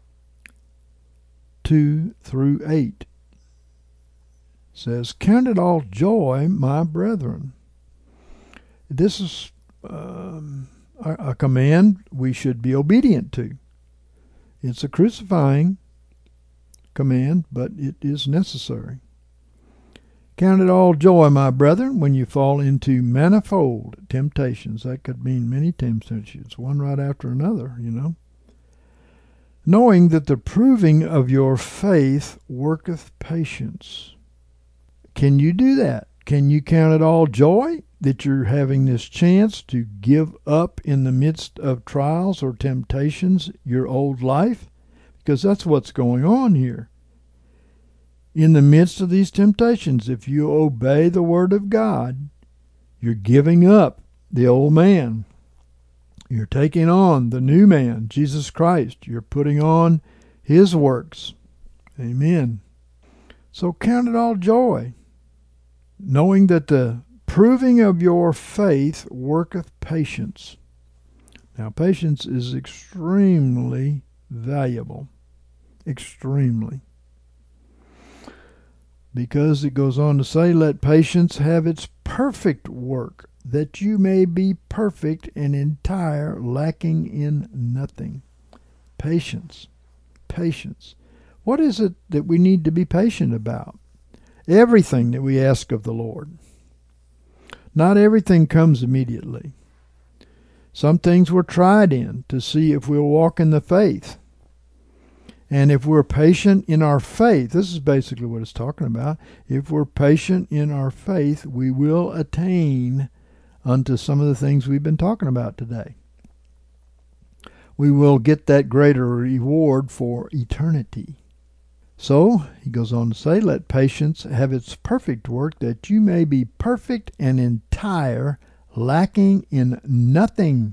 two through eight says, Count it all joy, my brethren. This is um, a, a command we should be obedient to. It's a crucifying command, but it is necessary. Count it all joy, my brethren, when you fall into manifold temptations. That could mean many temptations, one right after another, you know. Knowing that the proving of your faith worketh patience. Can you do that? Can you count it all joy that you're having this chance to give up in the midst of trials or temptations your old life? Because that's what's going on here. In the midst of these temptations, if you obey the word of God, you're giving up the old man. You're taking on the new man, Jesus Christ. You're putting on his works. Amen. So count it all joy, knowing that the proving of your faith worketh patience. Now, patience is extremely valuable. Extremely. Because it goes on to say, let patience have its perfect work, that you may be perfect and entire, lacking in nothing. Patience. Patience. What is it that we need to be patient about? Everything that we ask of the Lord. Not everything comes immediately. Some things we're tried in to see if we'll walk in the faith. And if we're patient in our faith, this is basically what it's talking about. If we're patient in our faith, we will attain unto some of the things we've been talking about today. we will get that greater reward for eternity. So, he goes on to say, let patience have its perfect work, that you may be perfect and entire, lacking in nothing.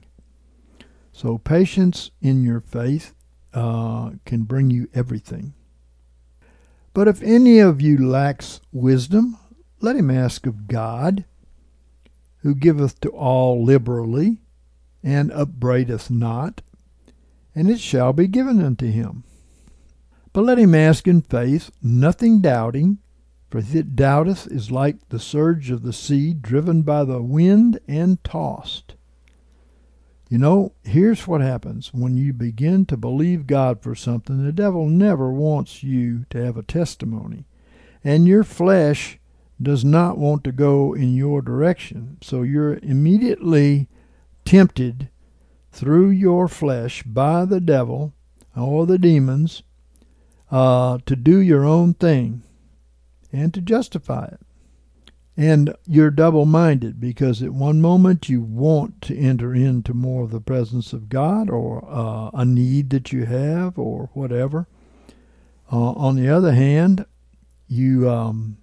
So, patience in your faith uh, can bring you everything. But if any of you lacks wisdom, let him ask of God, who giveth to all liberally, and upbraideth not, and it shall be given unto him. But let him ask in faith, nothing doubting, for he that doubteth is like the surge of the sea, driven by the wind and tossed. You know, here's what happens. When you begin to believe God for something, the devil never wants you to have a testimony. And your flesh does not want to go in your direction. So you're immediately tempted through your flesh by the devil or the demons uh, to do your own thing and to justify it. And you're double-minded, because at one moment you want to enter into more of the presence of God, or uh, a need that you have, or whatever. Uh, on the other hand, you um,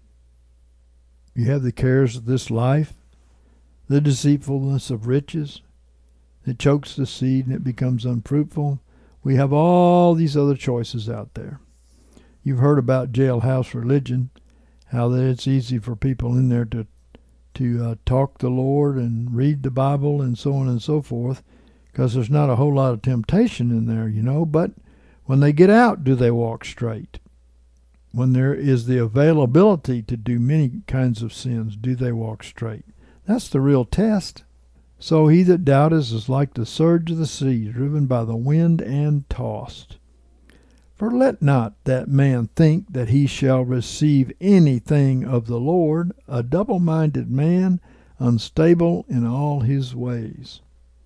you have the cares of this life, the deceitfulness of riches that chokes the seed and it becomes unfruitful. We have all these other choices out there. You've heard about jailhouse religion, how that it's easy for people in there to to uh, talk the Lord and read the Bible and so on and so forth, because there's not a whole lot of temptation in there, you know. But when they get out, do they walk straight? When there is the availability to do many kinds of sins, do they walk straight? That's the real test. So he that doubteth is like the surge of the sea, driven by the wind and tossed. For let not that man think that he shall receive anything of the Lord, a double-minded man, unstable in all his ways.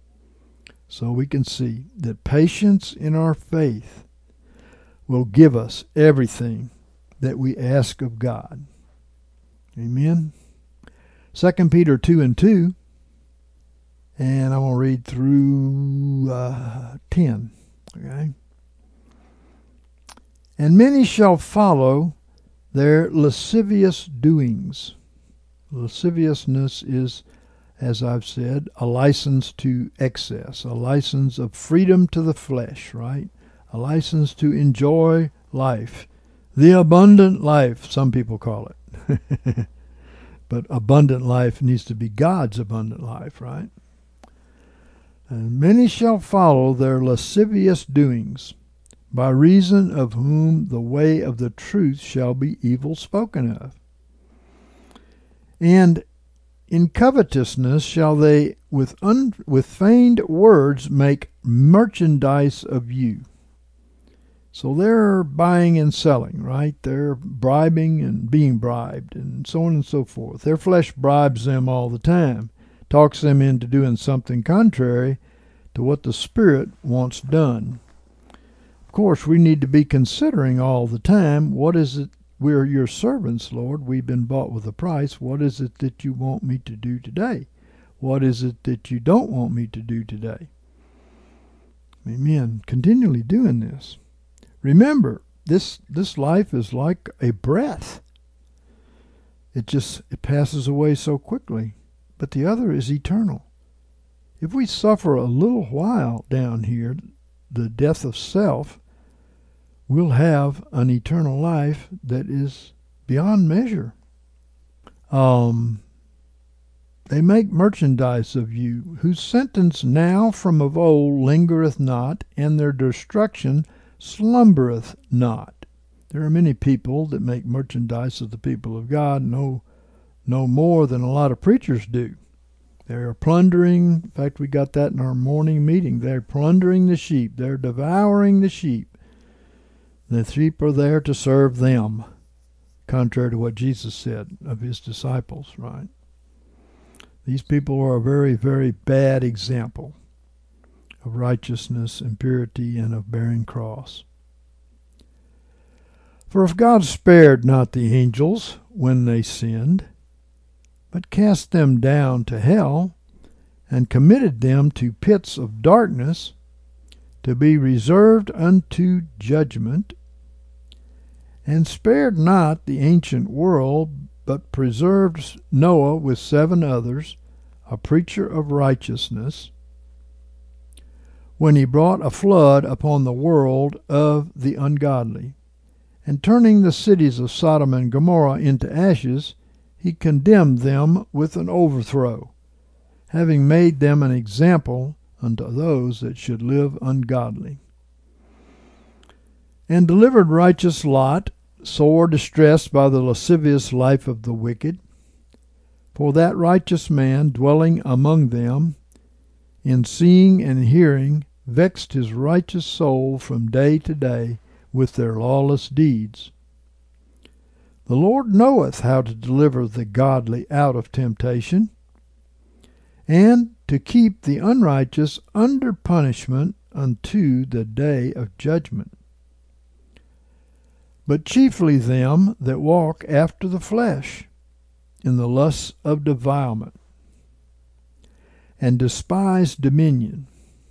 So we can see that patience in our faith will give us everything that we ask of God. Amen. Second Peter two and two, and I'm going to read through uh, ten. Okay. And many shall follow their lascivious doings. Lasciviousness is, as I've said, a license to excess, a license of freedom to the flesh, right? A license to enjoy life. The abundant life, some people call it. But abundant life needs to be God's abundant life, right? And many shall follow their lascivious doings, by reason of whom the way of the truth shall be evil spoken of. And in covetousness shall they with un, with feigned words make merchandise of you. So they're buying and selling, right? They're bribing and being bribed, and so on and so forth. Their flesh bribes them all the time, talks them into doing something contrary to what the Spirit wants done. Of course, we need to be considering all the time, what is it? We're your servants, Lord. We've been bought with a price. What is it that you want me to do today? What is it that you don't want me to do today? Amen. Continually doing this. Remember, this this life is like a breath. It just it passes away so quickly. But the other is eternal. If we suffer a little while down here, the death of self, we'll have an eternal life that is beyond measure. Um, they make merchandise of you, whose sentence now from of old lingereth not, and their destruction slumbereth not. There are many people that make merchandise of the people of God, no, no more than a lot of preachers do. They're plundering. In fact, we got that in our morning meeting. They're plundering the sheep. They're devouring the sheep. The sheep are there to serve them, contrary to what Jesus said of his disciples, right? These people are a very, very bad example of righteousness and purity and of bearing cross. For if God spared not the angels when they sinned, but cast them down to hell, and committed them to pits of darkness, to be reserved unto judgment, and spared not the ancient world, but preserved Noah with seven others, a preacher of righteousness, when he brought a flood upon the world of the ungodly. And turning the cities of Sodom and Gomorrah into ashes, he condemned them with an overthrow, having made them an example unto those that should live ungodly. And delivered righteous Lot, sore distressed by the lascivious life of the wicked. For that righteous man, dwelling among them, in seeing and hearing, vexed his righteous soul from day to day with their lawless deeds. The Lord knoweth how to deliver the godly out of temptation, and to keep the unrighteous under punishment unto the day of judgment. But chiefly them that walk after the flesh, in the lusts of defilement, and despise dominion.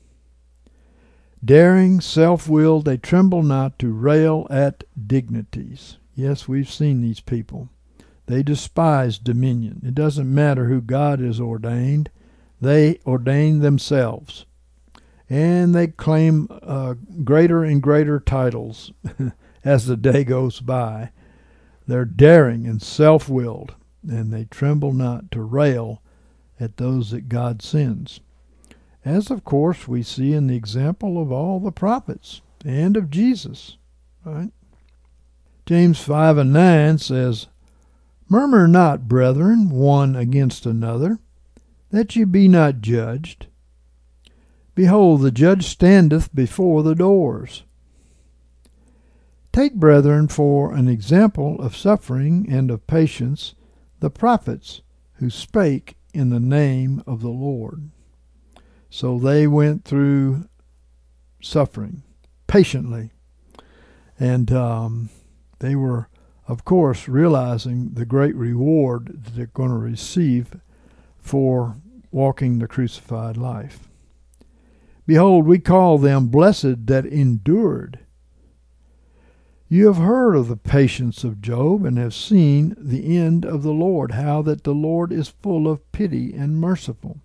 Daring, self-willed, they tremble not to rail at dignities. Yes, we've seen these people. They despise dominion. It doesn't matter who God has ordained. They ordain themselves. And they claim uh, greater and greater titles as the day goes by. They're daring and self-willed, and they tremble not to rail at those that God sends. As, of course, we see in the example of all the prophets and of Jesus. Right? James five and nine says, Murmur not, brethren, one against another, that ye be not judged. Behold, the judge standeth before the doors. Take, brethren, for an example of suffering and of patience the prophets who spake in the name of the Lord. So they went through suffering patiently, and um, they were, of course, realizing the great reward that they're going to receive for walking the crucified life. Behold, we call them blessed that endured. You have heard of the patience of Job, and have seen the end of the Lord, how that the Lord is full of pity and merciful.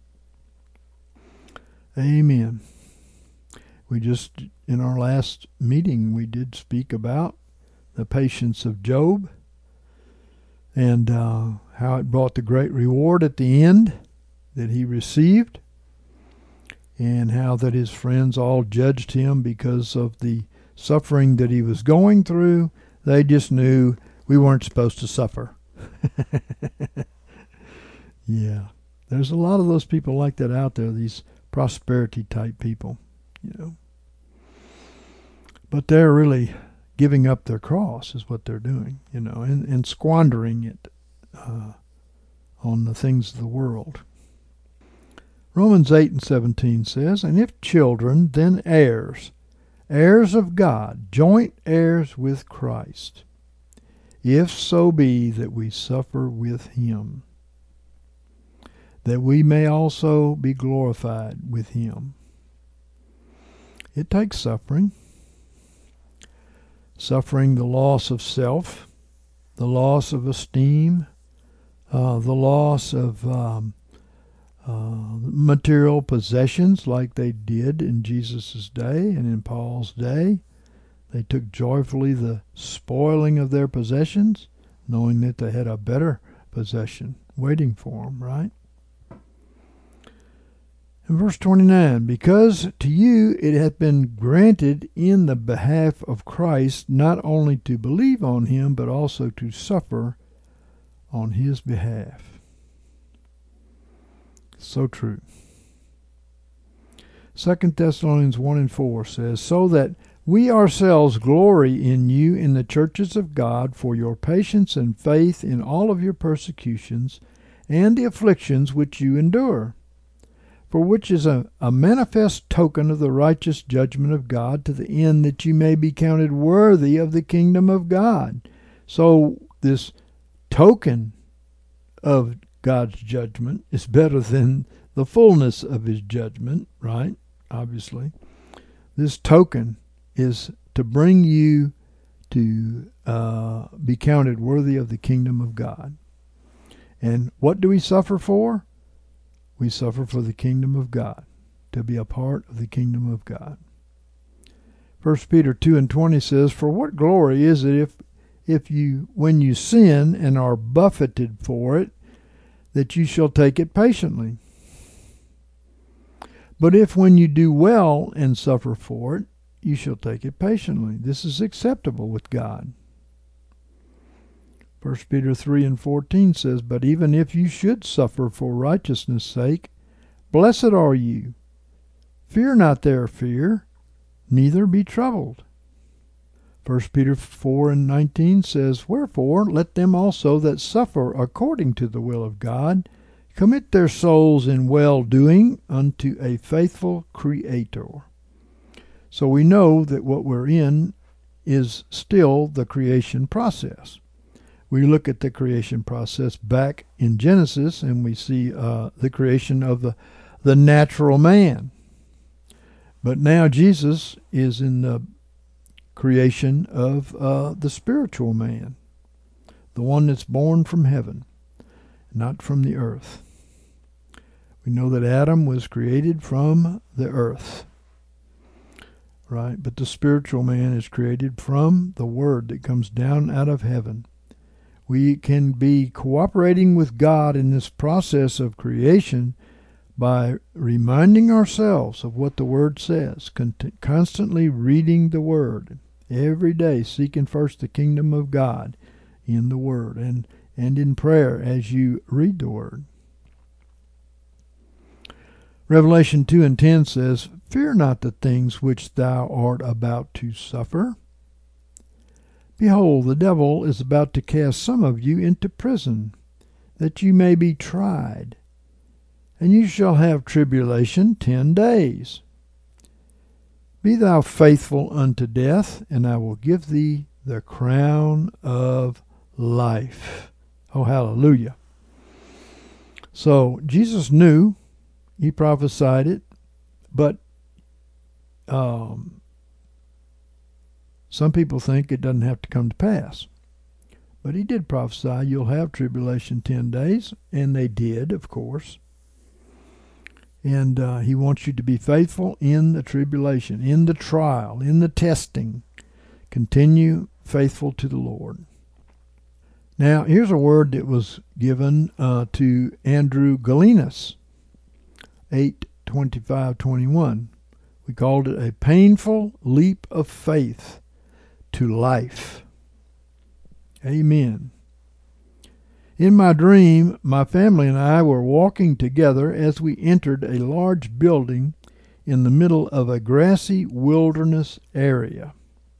Amen. We just, in our last meeting, we did speak about the patience of Job, and uh, how it brought the great reward at the end that he received, and how that his friends all judged him because of the suffering that he was going through. They just knew we weren't supposed to suffer. Yeah, there's a lot of those people like that out there, these prosperity type people, you know. But they're really giving up their cross is what they're doing, you know, and, and squandering it uh, on the things of the world. Romans eight and seventeen says, And if children, then heirs, heirs of God, joint heirs with Christ, if so be that we suffer with him, that we may also be glorified with him. It takes suffering. Suffering the loss of self, the loss of esteem, uh, the loss of um, uh, material possessions like they did in Jesus' day and in Paul's day. They took joyfully the spoiling of their possessions, knowing that they had a better possession waiting for them, right? In verse twenty-nine, Because to you it hath been granted in the behalf of Christ not only to believe on him, but also to suffer on his behalf. So true. Second Thessalonians one and four says, So that we ourselves glory in you in the churches of God for your patience and faith in all of your persecutions and the afflictions which you endure, for which is a, a manifest token of the righteous judgment of God, to the end that you may be counted worthy of the kingdom of God. So this token of God's judgment is better than the fullness of his judgment, right? Obviously. this token is to bring you to uh, be counted worthy of the kingdom of God. And what do we suffer for? We suffer for the kingdom of God, to be a part of the kingdom of God. First Peter two and twenty says, "For what glory is it if, if you, when you sin and are buffeted for it, that you shall take it patiently? But if when you do well and suffer for it, you shall take it patiently, this is acceptable with God." First Peter three and fourteen says, "But even if you should suffer for righteousness' sake, blessed are you. Fear not their fear, neither be troubled." First Peter four and nineteen says, "Wherefore let them also that suffer according to the will of God commit their souls in well-doing unto a faithful Creator." So we know that what we're in is still the creation process. We look at the creation process back in Genesis, and we see uh, the creation of the, the natural man. But now Jesus is in the creation of uh, the spiritual man, the one that's born from heaven, not from the earth. We know that Adam was created from the earth, right? But the spiritual man is created from the Word that comes down out of heaven. We can be cooperating with God in this process of creation by reminding ourselves of what the Word says, con- constantly reading the Word, every day seeking first the kingdom of God in the Word and, and in prayer as you read the Word. Revelation two and ten says, "Fear not the things which thou art about to suffer. Behold, the devil is about to cast some of you into prison, that you may be tried. And you shall have tribulation ten days. Be thou faithful unto death, and I will give thee the crown of life." Oh, hallelujah. So Jesus knew, he prophesied it, but um, some people think it doesn't have to come to pass. But he did prophesy, you'll have tribulation ten days, and they did, of course. And uh, he wants you to be faithful in the tribulation, in the trial, in the testing. Continue faithful to the Lord. Now, here's a word that was given uh, to Andrew Galenas, eight twenty-five twenty-one. We called it a painful leap of faith to life. Amen. In my dream, my family and I were walking together as we entered a large building in the middle of a grassy wilderness area.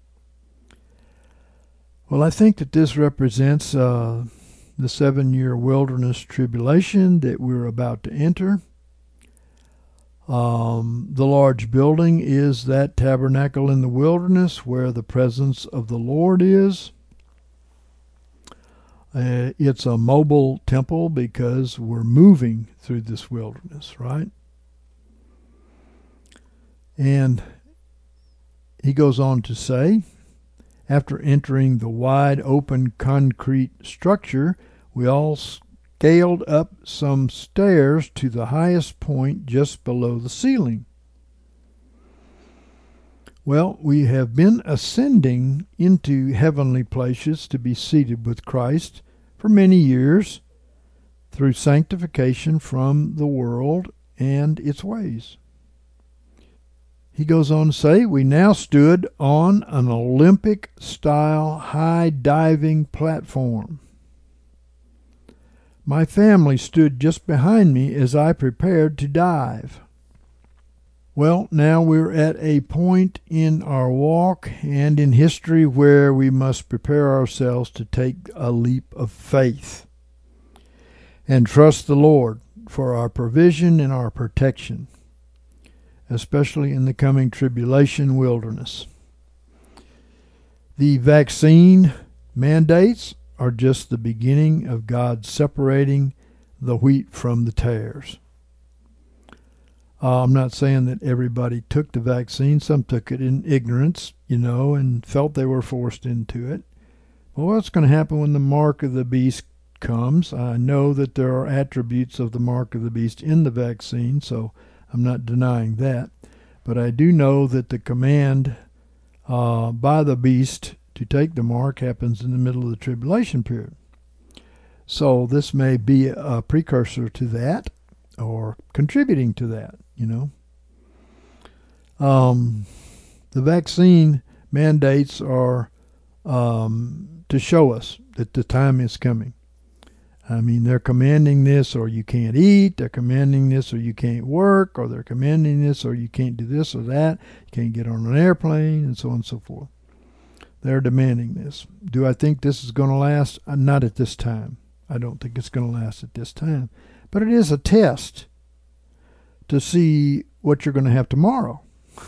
Well, I think that this represents uh, the seven-year wilderness tribulation that we're about to enter. Um, the large building is that tabernacle in the wilderness where the presence of the Lord is. Uh, it's a mobile temple because we're moving through this wilderness, right? And he goes on to say, after entering the wide open concrete structure, we all scaled up some stairs to the highest point just below the ceiling. Well, we have been ascending into heavenly places to be seated with Christ for many years through sanctification from the world and its ways. He goes on to say, we now stood on an Olympic-style high diving platform. My family stood just behind me as I prepared to dive. Well, now we're at a point in our walk and in history where we must prepare ourselves to take a leap of faith and trust the Lord for our provision and our protection, especially in the coming tribulation wilderness. The vaccine mandates are just the beginning of God separating the wheat from the tares. Uh, I'm not saying that everybody took the vaccine. Some took it in ignorance, you know, and felt they were forced into it. Well, what's going to happen when the mark of the beast comes? I know that there are attributes of the mark of the beast in the vaccine, so I'm not denying that. But I do know that the command uh, by the beast to take the mark happens in the middle of the tribulation period. So this may be a precursor to that or contributing to that, you know. Um, the vaccine mandates are um, to show us that the time is coming. I mean, they're commanding this or you can't eat, they're commanding this or you can't work, or they're commanding this or you can't do this or that, you can't get on an airplane, and so on and so forth. They're demanding this. Do I think this is going to last? Uh, not at this time. I don't think it's going to last at this time. But it is a test to see what you're going to have tomorrow.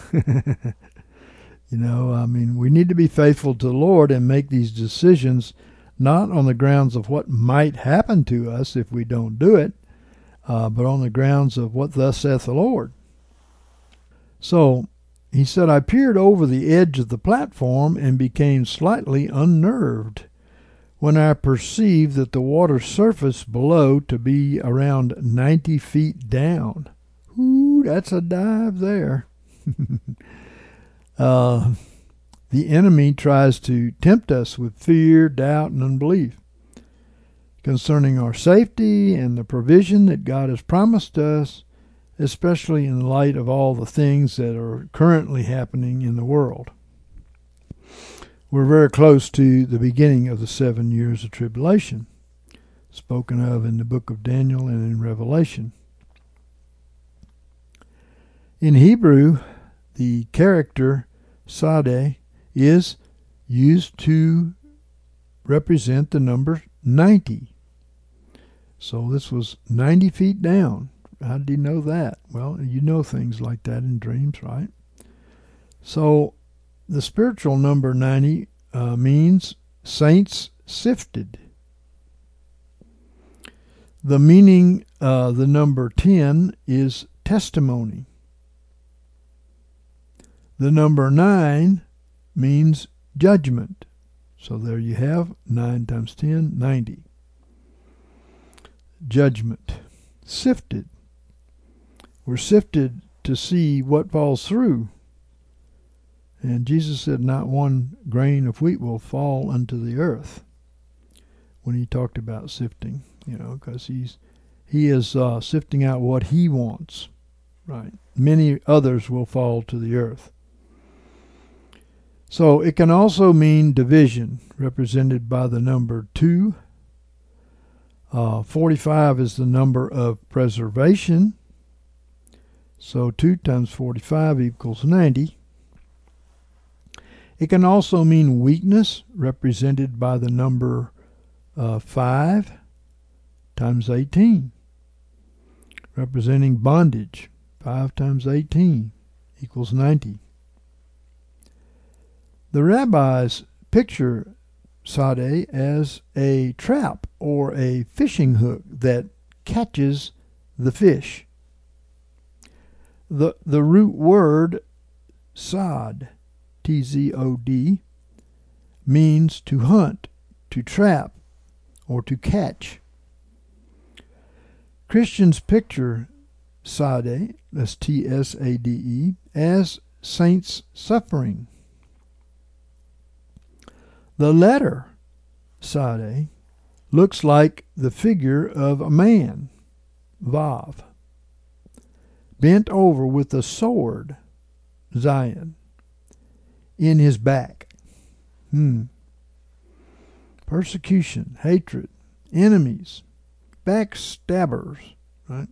You know, I mean, we need to be faithful to the Lord and make these decisions not on the grounds of what might happen to us if we don't do it, uh, but on the grounds of what thus saith the Lord. So he said, I peered over the edge of the platform and became slightly unnerved when I perceived that the water's surface below to be around ninety feet down. Ooh, that's a dive there. uh, the enemy tries to tempt us with fear, doubt, and unbelief concerning our safety and the provision that God has promised us, especially in light of all the things that are currently happening in the world. We're very close to the beginning of the seven years of tribulation, spoken of in the book of Daniel and in Revelation. In Hebrew, the character Sade is used to represent the number ninety. So this was ninety feet down. How did he know that? Well, you know things like that in dreams, right? So the spiritual number ninety uh, means saints sifted. The meaning of uh, the number ten is testimony. The number nine means judgment. So there you have nine times ten, ninety. Judgment. Sifted. We're sifted to see what falls through. And Jesus said not one grain of wheat will fall unto the earth when he talked about sifting, you know, because he's he is uh, sifting out what he wants, right? Many others will fall to the earth. So it can also mean division, represented by the number two. Uh, forty-five is the number of preservation. So two times forty-five equals ninety. It can also mean weakness, represented by the number uh, five times eighteen, representing bondage. five times eighteen equals ninety. The rabbis picture Sade as a trap or a fishing hook that catches the fish. The, the root word Sod, T Z O D, means to hunt, to trap, or to catch. Christians picture Sade, that's T S A D E, as saints suffering. The letter Sade looks like the figure of a man, Vav, bent over with a sword, Zion, in his back. Hmm. Persecution, hatred, enemies, backstabbers, right?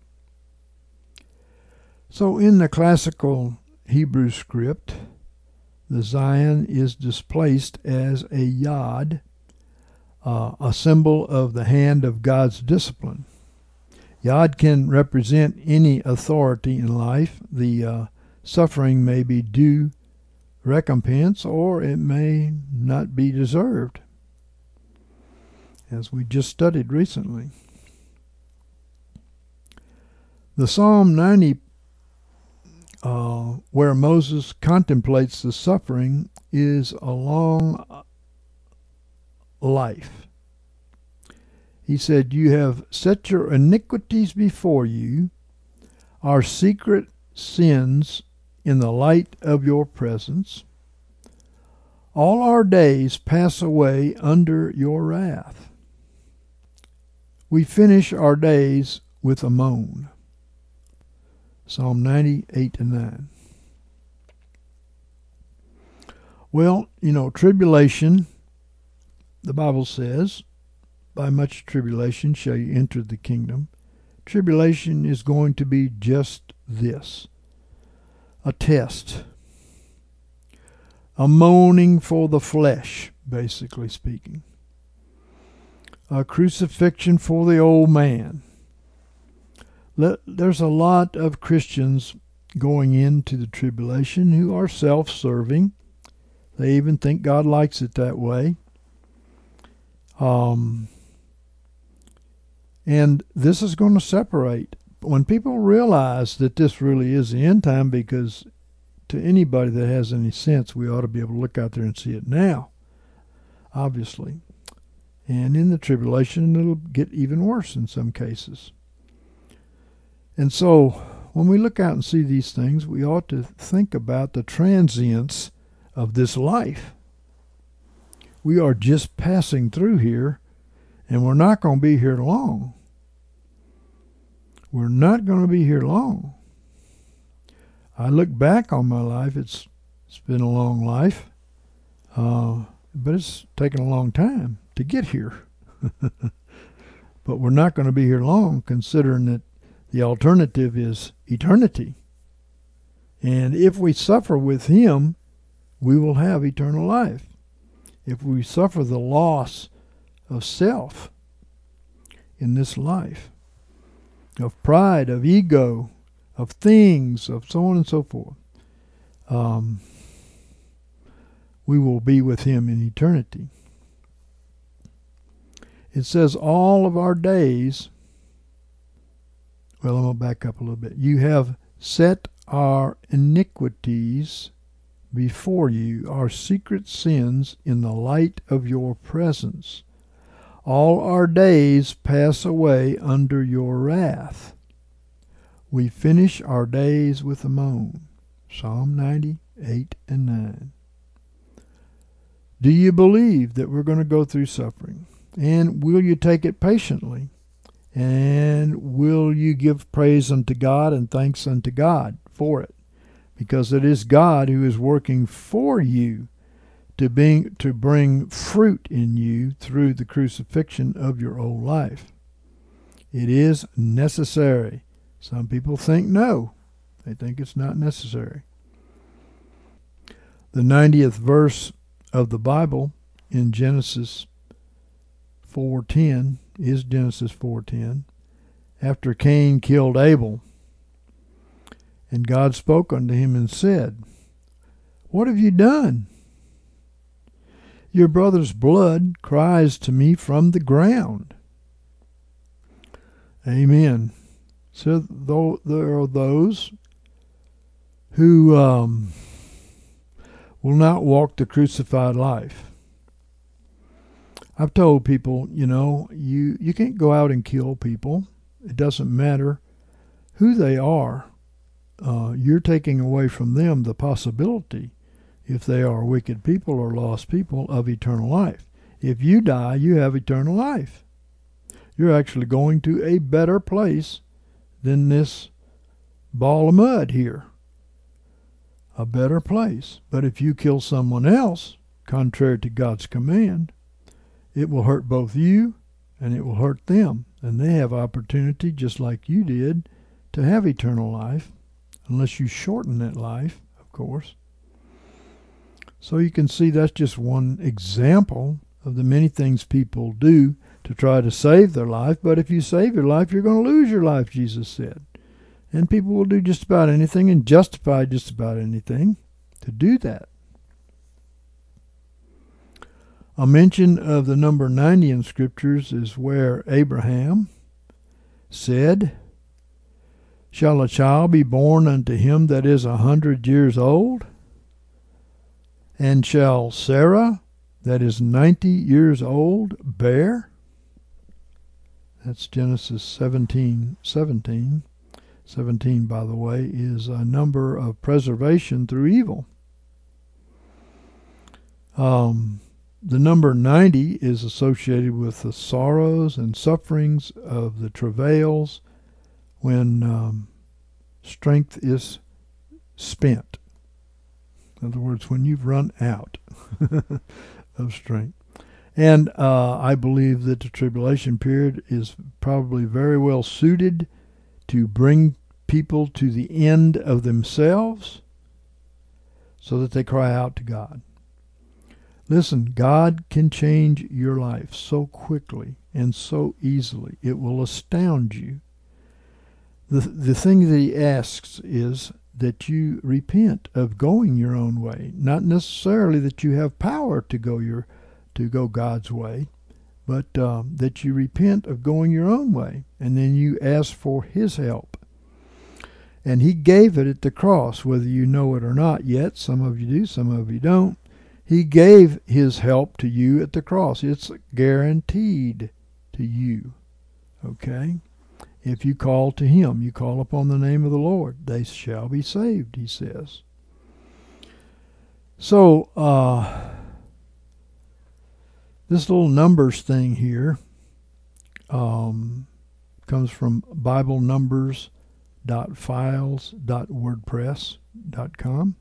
So in the classical Hebrew script, the Zion is displaced as a yod, uh, a symbol of the hand of God's discipline. Yod can represent any authority in life. The uh, suffering may be due recompense, or it may not be deserved, as we just studied recently. The Psalm ninety uh, where Moses contemplates the suffering is a long life. He said, "You have set your iniquities before you, our secret sins in the light of your presence. All our days pass away under your wrath. We finish our days with a moan." Psalm ninety-eight and nine. Well, you know, tribulation, the Bible says, by much tribulation shall you enter the kingdom. Tribulation is going to be just this, a test, a moaning for the flesh, basically speaking, a crucifixion for the old man. There's a lot of Christians going into the tribulation who are self-serving. They even think God likes it that way. Um, and this is going to separate. When people realize that this really is the end time, because to anybody that has any sense, we ought to be able to look out there and see it now, obviously. And in the tribulation, it'll get even worse in some cases. And so, when we look out and see these things, we ought to think about the transience of this life. We are just passing through here, and we're not going to be here long. We're not going to be here long. I look back on my life, it's it's been a long life, uh, but it's taken a long time to get here. But we're not going to be here long, considering that the alternative is eternity. And if we suffer with him, we will have eternal life. If we suffer the loss of self in this life, of pride, of ego, of things, of so on and so forth, um, we will be with him in eternity. It says all of our days. Well, I'm going to back up a little bit. You have set our iniquities before you, our secret sins in the light of your presence. All our days pass away under your wrath. We finish our days with a moan. Psalm ninety-eight and nine. Do you believe that we're going to go through suffering? And will you take it patiently? And will you give praise unto God and thanks unto God for it? Because it is God who is working for you to bring, to bring fruit in you through the crucifixion of your old life. It is necessary. Some people think no. They think it's not necessary. The ninetieth verse of the Bible in Genesis four ten is Genesis four ten. After Cain killed Abel, and God spoke unto him and said, "What have you done? Your brother's blood cries to me from the ground." Amen. So though there are those who um, will not walk the crucified life. I've told people, you know, you, you can't go out and kill people. It doesn't matter who they are. Uh, you're taking away from them the possibility, if they are wicked people or lost people, of eternal life. If you die, you have eternal life. You're actually going to a better place than this ball of mud here. A better place. But if you kill someone else, contrary to God's command, it will hurt both you and it will hurt them. And they have opportunity, just like you did, to have eternal life, unless you shorten that life, of course. So you can see that's just one example of the many things people do to try to save their life. But if you save your life, you're going to lose your life, Jesus said. And people will do just about anything and justify just about anything to do that. A mention of the number ninety in Scriptures is where Abraham said, Shall a child be born unto him that is a hundred years old? And shall Sarah, that is ninety years old, bear? That's Genesis seventeen seventeen. seventeen, by the way, is a number of preservation through evil. Um, the number ninety is associated with the sorrows and sufferings of the travails when um, strength is spent. In other words, when you've run out of strength. And uh, I believe that the tribulation period is probably very well suited to bring people to the end of themselves so that they cry out to God. Listen, God can change your life so quickly and so easily. It will astound you. The, the thing that he asks is that you repent of going your own way. Not necessarily that you have power to go your to go God's way, but um, that you repent of going your own way, and then you ask for his help. And he gave it at the cross, whether you know it or not yet. Some of you do, some of you don't. He gave his help to you at the cross. It's guaranteed to you. Okay? If you call to him, you call upon the name of the Lord, they shall be saved, he says. So, uh, this little numbers thing here um, comes from bible numbers dot files dot wordpress dot com.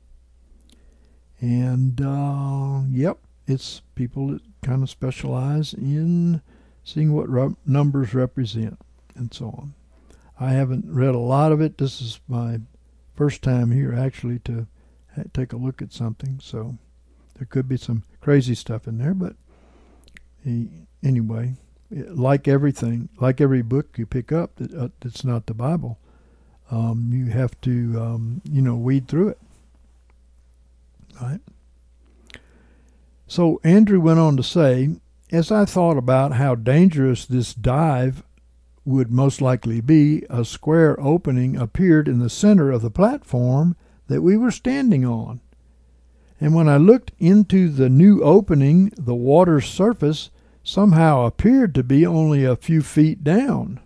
And, uh, yep, it's people that kind of specialize in seeing what re- numbers represent and so on. I haven't read a lot of it. This is my first time here, actually, to ha- take a look at something. So there could be some crazy stuff in there. But he, anyway, like everything, like every book you pick up that, uh, that's not the Bible, um, you have to, um, you know, weed through it. Right? So Andrew went on to say, as I thought about how dangerous this dive would most likely be, a square opening appeared in the center of the platform that we were standing on. And when I looked into the new opening, the water's surface somehow appeared to be only a few feet down.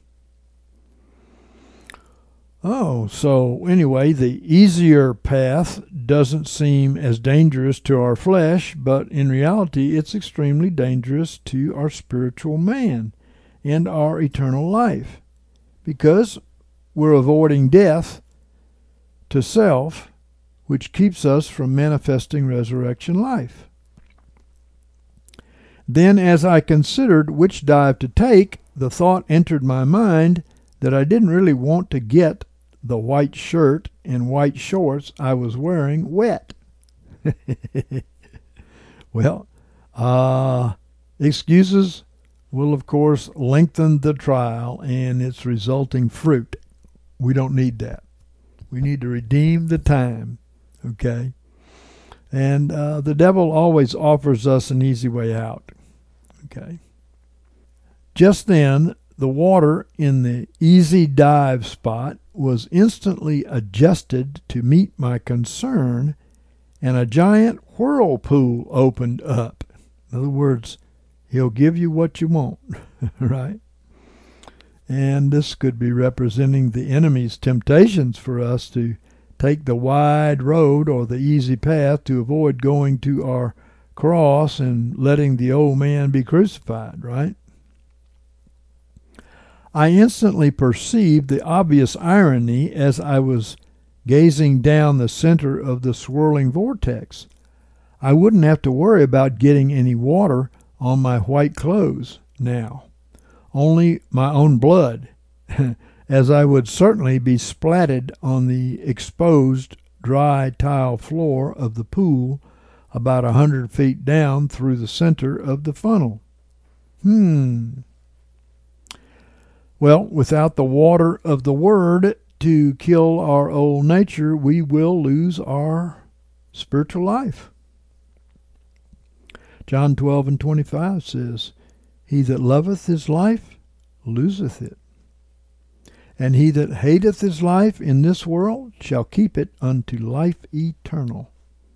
Oh, so anyway, the easier path doesn't seem as dangerous to our flesh, but in reality it's extremely dangerous to our spiritual man and our eternal life, because we're avoiding death to self, which keeps us from manifesting resurrection life. Then, as I considered which dive to take, the thought entered my mind that I didn't really want to get the white shirt and white shorts I was wearing wet. Well, uh, excuses will, of course, lengthen the trial and its resulting fruit. We don't need that. We need to redeem the time, okay? And uh, the devil always offers us an easy way out, okay? Just then, the water in the easy dive spot was instantly adjusted to meet my concern, and a giant whirlpool opened up. In other words, he'll give you what you want, right? And this could be representing the enemy's temptations for us to take the wide road or the easy path to avoid going to our cross and letting the old man be crucified, right? I instantly perceived the obvious irony as I was gazing down the center of the swirling vortex. I wouldn't have to worry about getting any water on my white clothes now, only my own blood, as I would certainly be splatted on the exposed dry tile floor of the pool about a hundred feet down through the center of the funnel. Hmm. Well, without the water of the Word to kill our old nature, we will lose our spiritual life. John twelve and twenty-five says, He that loveth his life loseth it. And he that hateth his life in this world shall keep it unto life eternal.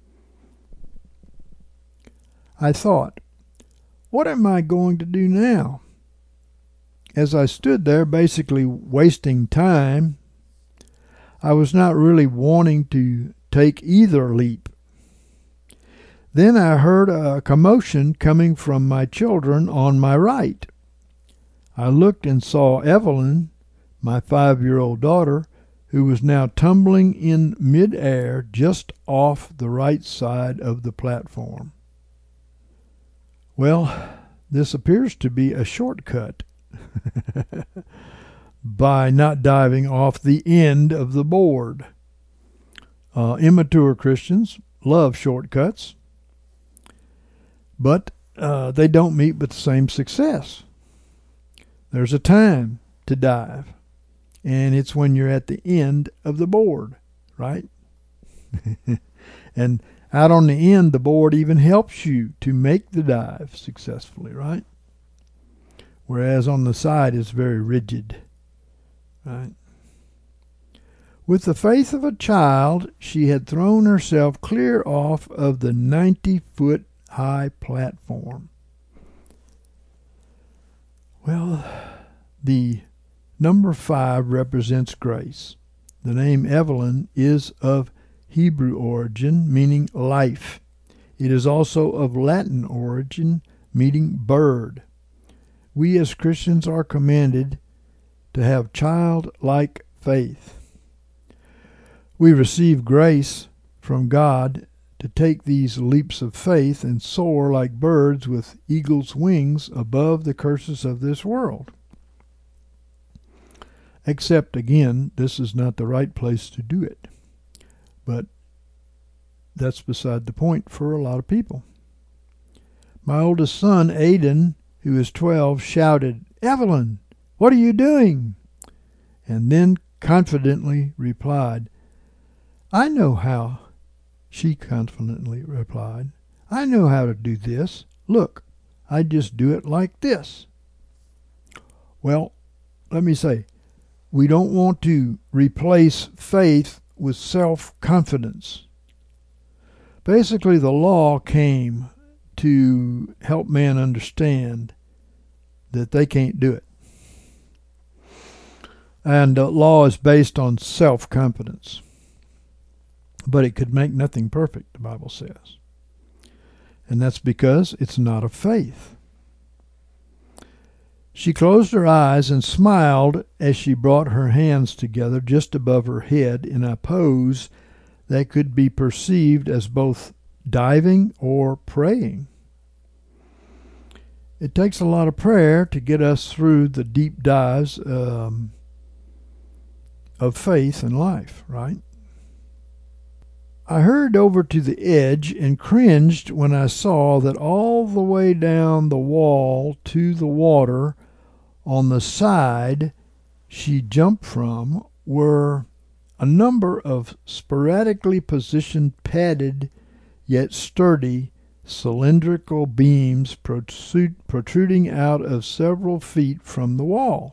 I thought, what am I going to do now? As I stood there basically wasting time, I was not really wanting to take either leap. Then I heard a commotion coming from my children on my right. I looked and saw Evelyn, my five-year-old daughter, who was now tumbling in mid-air just off the right side of the platform. Well, this appears to be a shortcut by not diving off the end of the board. Uh, immature Christians love shortcuts, but uh, they don't meet with the same success. There's a time to dive, and it's when you're at the end of the board, right? And out on the end, the board even helps you to make the dive successfully, right? Whereas on the side, it's very rigid, right? With the faith of a child, she had thrown herself clear off of the ninety-foot high platform. Well, the number five represents grace. The name Evelyn is of Hebrew origin, meaning life. It is also of Latin origin, meaning bird. We as Christians are commanded to have childlike faith. We receive grace from God to take these leaps of faith and soar like birds with eagle's wings above the curses of this world. Except, again, this is not the right place to do it. But that's beside the point for a lot of people. My oldest son, Aiden, who is twelve, shouted, "Evelyn, what are you doing?" And then confidently replied, "I know how." She confidently replied, "I know how to do this. Look, I just do it like this." Well, let me say, we don't want to replace faith with self-confidence. Basically, the law came to help man understand that they can't do it. And uh, law is based on self-confidence. But it could make nothing perfect, the Bible says. And that's because it's not of faith. She closed her eyes and smiled as she brought her hands together just above her head in a pose that could be perceived as both diving or praying. It takes a lot of prayer to get us through the deep dives um, of faith and life, right? I hurried over to the edge and cringed when I saw that all the way down the wall to the water on the side she jumped from were a number of sporadically positioned, padded, yet sturdy, cylindrical beams protruding out of several feet from the wall.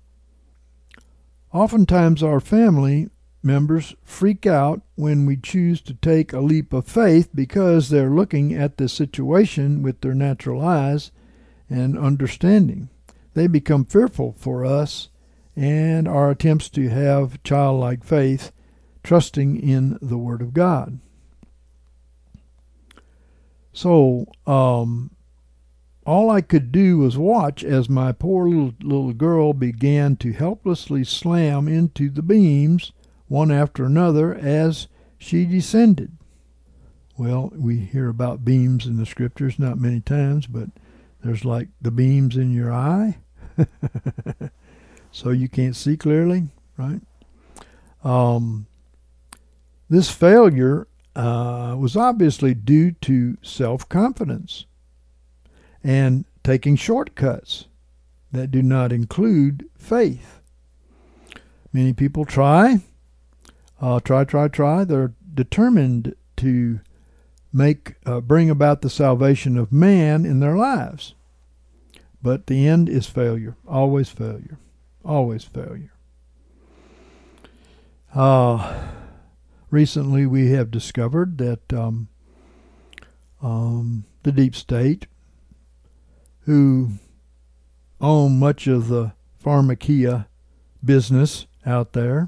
Oftentimes our family members freak out when we choose to take a leap of faith because they're looking at the situation with their natural eyes and understanding. They become fearful for us and our attempts to have childlike faith, trusting in the Word of God. So, um, all I could do was watch as my poor little, little girl began to helplessly slam into the beams, one after another, as she descended. Well, we hear about beams in the Scriptures not many times, but there's like the beams in your eye, so you can't see clearly, right? Um, this failure uh, was obviously due to self-confidence and taking shortcuts that do not include faith. Many people try, uh, try, try, try. They're determined to make, uh, bring about the salvation of man in their lives. But the end is failure, always failure, always failure. Uh, recently we have discovered that um, um, the deep state, who own much of the pharmacia business out there,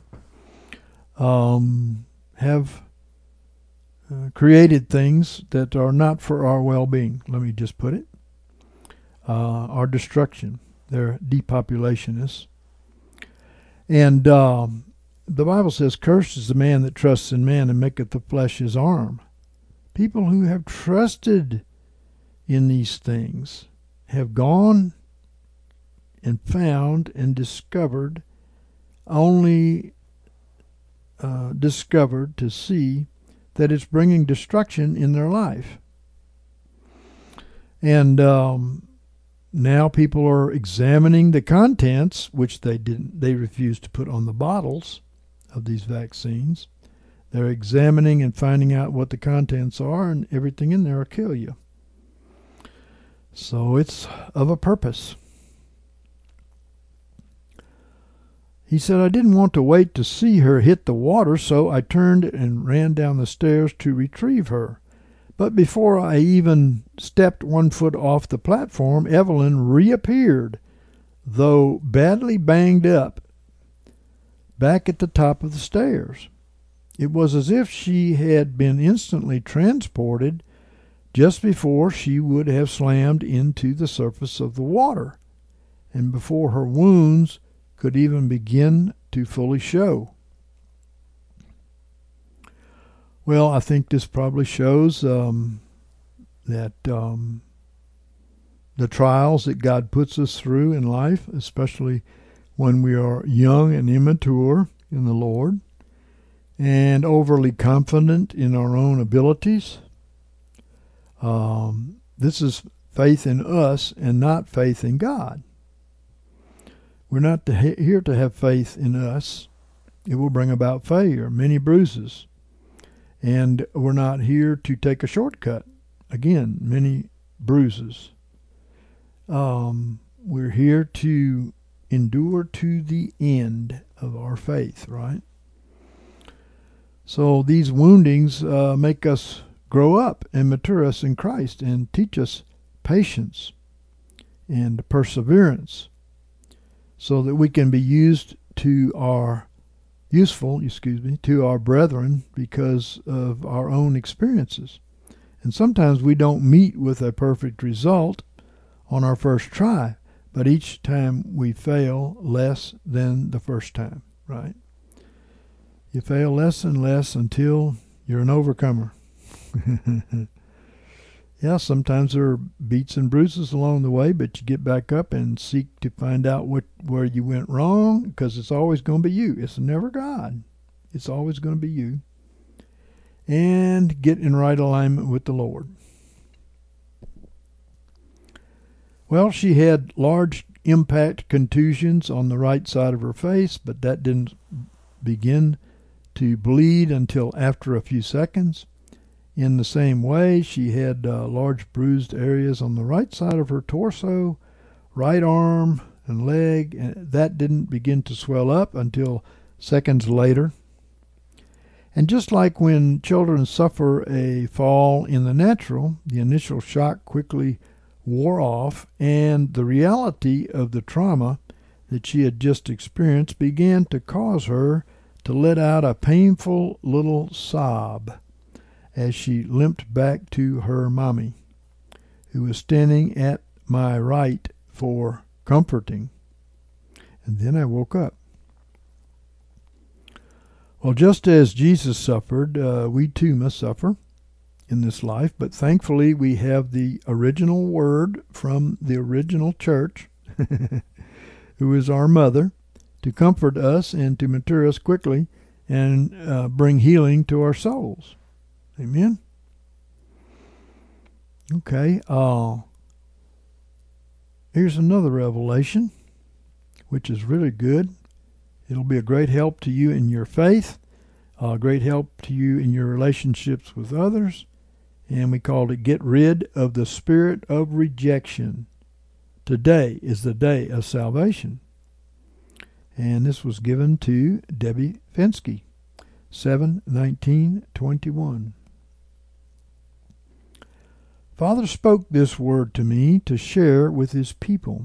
um, have uh, created things that are not for our well-being. Let me just put it. Uh, our destruction. They're depopulationists. And um, the Bible says, cursed is the man that trusts in man and maketh the flesh his arm. People who have trusted in these things have gone and found and discovered, only uh, discovered to see that it's bringing destruction in their life. And um, now people are examining the contents, which they didn't. They refused to put on the bottles of these vaccines. They're examining and finding out what the contents are, and everything in there will kill you. So it's of a purpose. He said, I didn't want to wait to see her hit the water, so I turned and ran down the stairs to retrieve her. But before I even stepped one foot off the platform, Evelyn reappeared, though badly banged up, back at the top of the stairs. It was as if she had been instantly transported just before she would have slammed into the surface of the water, and before her wounds could even begin to fully show. Well, I think this probably shows um, that um, the trials that God puts us through in life, especially when we are young and immature in the Lord and overly confident in our own abilities, um, this is faith in us and not faith in God. We're not to ha- here to have faith in us. It will bring about failure, many bruises. And we're not here to take a shortcut. Again, many bruises. Um, we're here to endure to the end of our faith, right? So these woundings uh, make us grow up and mature us in Christ and teach us patience and perseverance, so that we can be used to our useful, excuse me, to our brethren because of our own experiences. And sometimes we don't meet with a perfect result on our first try, but each time we fail less than the first time, right? You fail less and less until you're an overcomer. Yeah, sometimes there are beats and bruises along the way, but you get back up and seek to find out what where you went wrong, because it's always going to be you. It's never God. It's always going to be you. And get in right alignment with the Lord. Well, she had large impact contusions on the right side of her face, but that didn't begin to bleed until after a few seconds. In the same way, she had uh, large bruised areas on the right side of her torso, right arm, and leg, and that didn't begin to swell up until seconds later. And just like when children suffer a fall in the natural, the initial shock quickly wore off, and the reality of the trauma that she had just experienced began to cause her to let out a painful little sob as she limped back to her mommy, who was standing at my right for comforting. And then I woke up. Well, just as Jesus suffered, uh, we too must suffer in this life, but thankfully we have the original word from the original church, who is our mother, to comfort us and to mature us quickly and uh, bring healing to our souls. Amen. Okay. Uh, here's another revelation, which is really good. It'll be a great help to you in your faith, a great help to you in your relationships with others. And we called it Get Rid of the Spirit of Rejection. Today is the day of salvation. And this was given to Debbie Fensky. seven nineteen twenty-one. Father spoke this word to me to share with his people.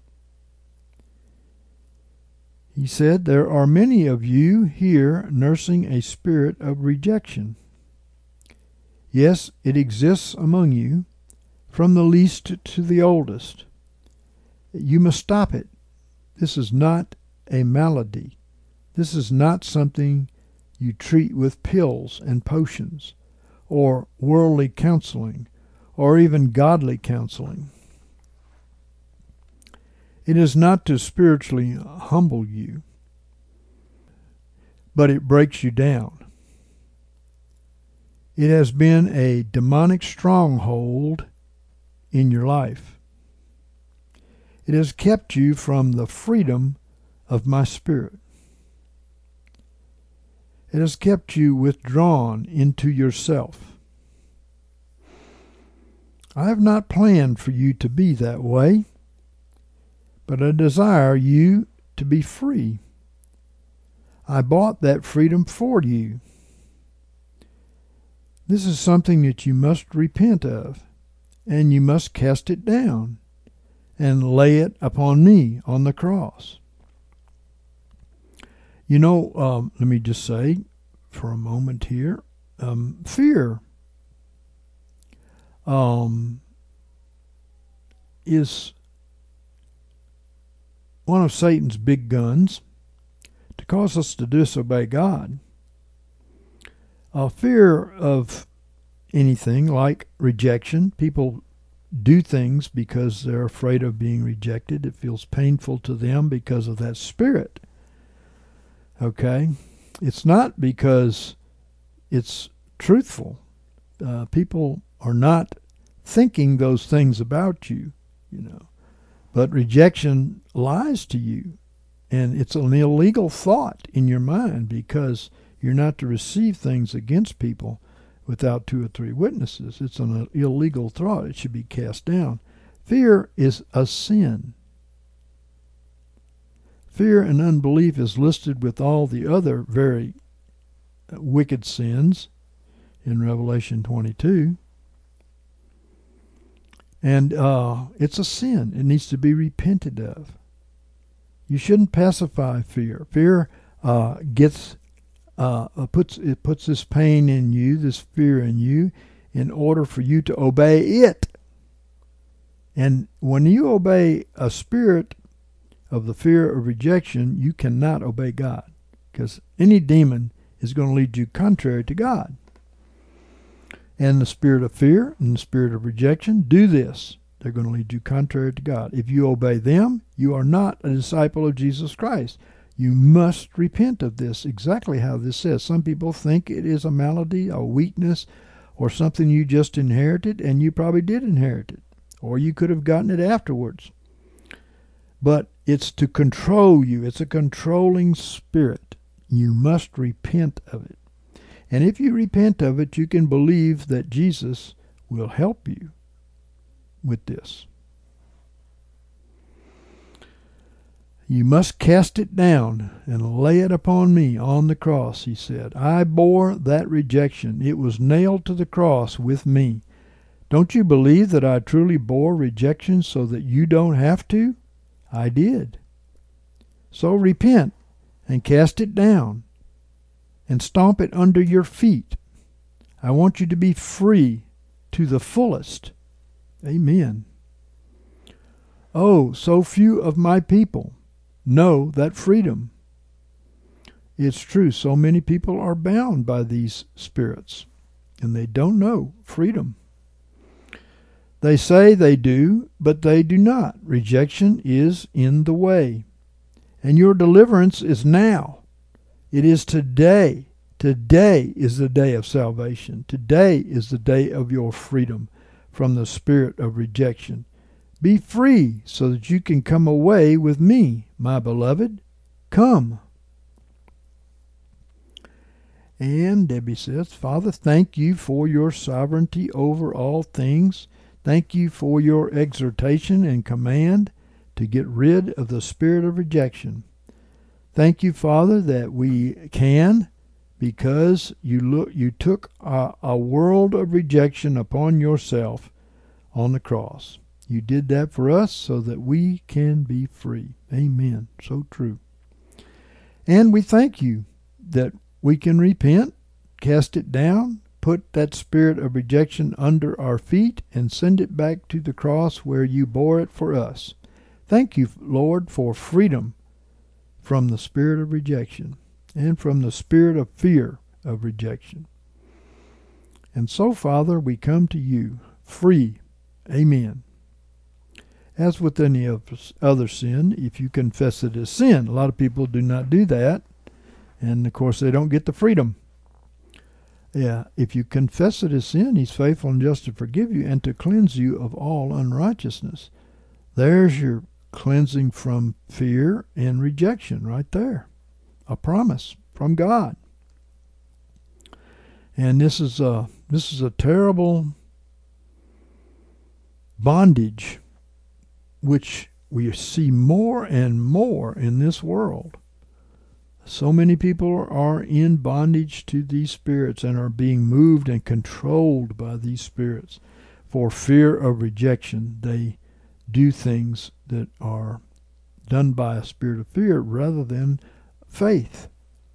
He said, there are many of you here nursing a spirit of rejection. Yes, it exists among you, from the least to the oldest. You must stop it. This is not a malady. This is not something you treat with pills and potions, or worldly counseling, or even godly counseling. It is not to spiritually humble you, but it breaks you down. It has been a demonic stronghold in your life. It has kept you from the freedom of my Spirit. It has kept you withdrawn into yourself. I have not planned for you to be that way, but I desire you to be free. I bought that freedom for you. This is something that you must repent of, and you must cast it down and lay it upon me on the cross. You know, um, let me just say for a moment here, um, fear um, is one of Satan's big guns to cause us to disobey God. Uh, fear of anything like rejection. People do things because they're afraid of being rejected. It feels painful to them because of that spirit. Okay? It's not because it's truthful. Uh, people are not thinking those things about you, you know. But rejection lies to you, and it's an illegal thought in your mind because you're not to receive things against people without two or three witnesses. It's an illegal thought. It should be cast down. Fear is a sin. Fear and unbelief is listed with all the other very wicked sins in Revelation twenty-two. And uh, it's a sin. It needs to be repented of. You shouldn't pacify fear. Fear uh, gets uh, puts it puts this pain in you, this fear in you, in order for you to obey it. And when you obey a spirit of the fear of rejection, you cannot obey God, because any demon is going to lead you contrary to God. And the spirit of fear and the spirit of rejection do this. They're going to lead you contrary to God. If you obey them, you are not a disciple of Jesus Christ. You must repent of this, exactly how this says. Some people think it is a malady, a weakness, or something you just inherited, and you probably did inherit it. Or you could have gotten it afterwards. But it's to control you. It's a controlling spirit. You must repent of it. And if you repent of it, you can believe that Jesus will help you with this. You must cast it down and lay it upon me on the cross, he said. I bore that rejection. It was nailed to the cross with me. Don't you believe that I truly bore rejection so that you don't have to? I did. So repent and cast it down and stomp it under your feet. I want you to be free to the fullest. Amen. Oh, so few of my people know that freedom. It's true, so many people are bound by these spirits, and they don't know freedom. They say they do, but they do not. Rejection is in the way. And your deliverance is now. It is today. Today is the day of salvation. Today is the day of your freedom from the spirit of rejection. Be free so that you can come away with me, my beloved. Come. And Debbie says, Father, thank you for your sovereignty over all things. Thank you for your exhortation and command to get rid of the spirit of rejection. Thank you, Father, that we can because you look, you took a, a world of rejection upon yourself on the cross. You did that for us so that we can be free. Amen. So true. And we thank you that we can repent, cast it down, put that spirit of rejection under our feet, and send it back to the cross where you bore it for us. Thank you, Lord, for freedom from the spirit of rejection and from the spirit of fear of rejection. And so, Father, we come to you free. Amen. As with any other sin, if you confess it as sin, a lot of people do not do that, and of course they don't get the freedom. Yeah, if you confess it as sin, he's faithful and just to forgive you and to cleanse you of all unrighteousness. There's your cleansing from fear and rejection right there. A promise from God. And this is a, this is a terrible bondage which we see more and more in this world. So many people are in bondage to these spirits and are being moved and controlled by these spirits. For fear of rejection, they do things that are done by a spirit of fear rather than faith.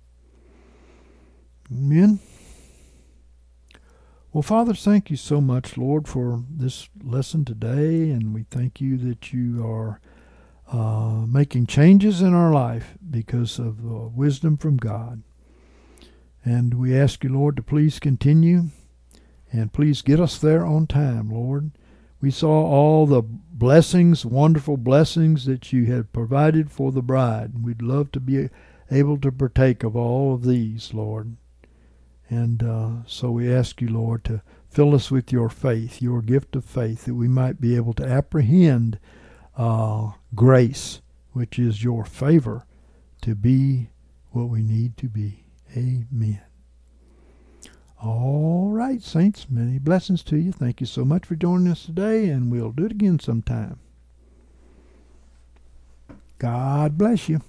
Amen. Well, Father, thank you so much, Lord, for this lesson today, and we thank you that you are uh, making changes in our life because of uh, wisdom from God. And we ask you, Lord, to please continue, and please get us there on time, Lord. We saw all the blessings, wonderful blessings that you had provided for the bride. We'd love to be able to partake of all of these, Lord. And uh, so we ask you, Lord, to fill us with your faith, your gift of faith, that we might be able to apprehend uh, grace, which is your favor, to be what we need to be. Amen. All right, saints, many blessings to you. Thank you so much for joining us today, and we'll do it again sometime. God bless you.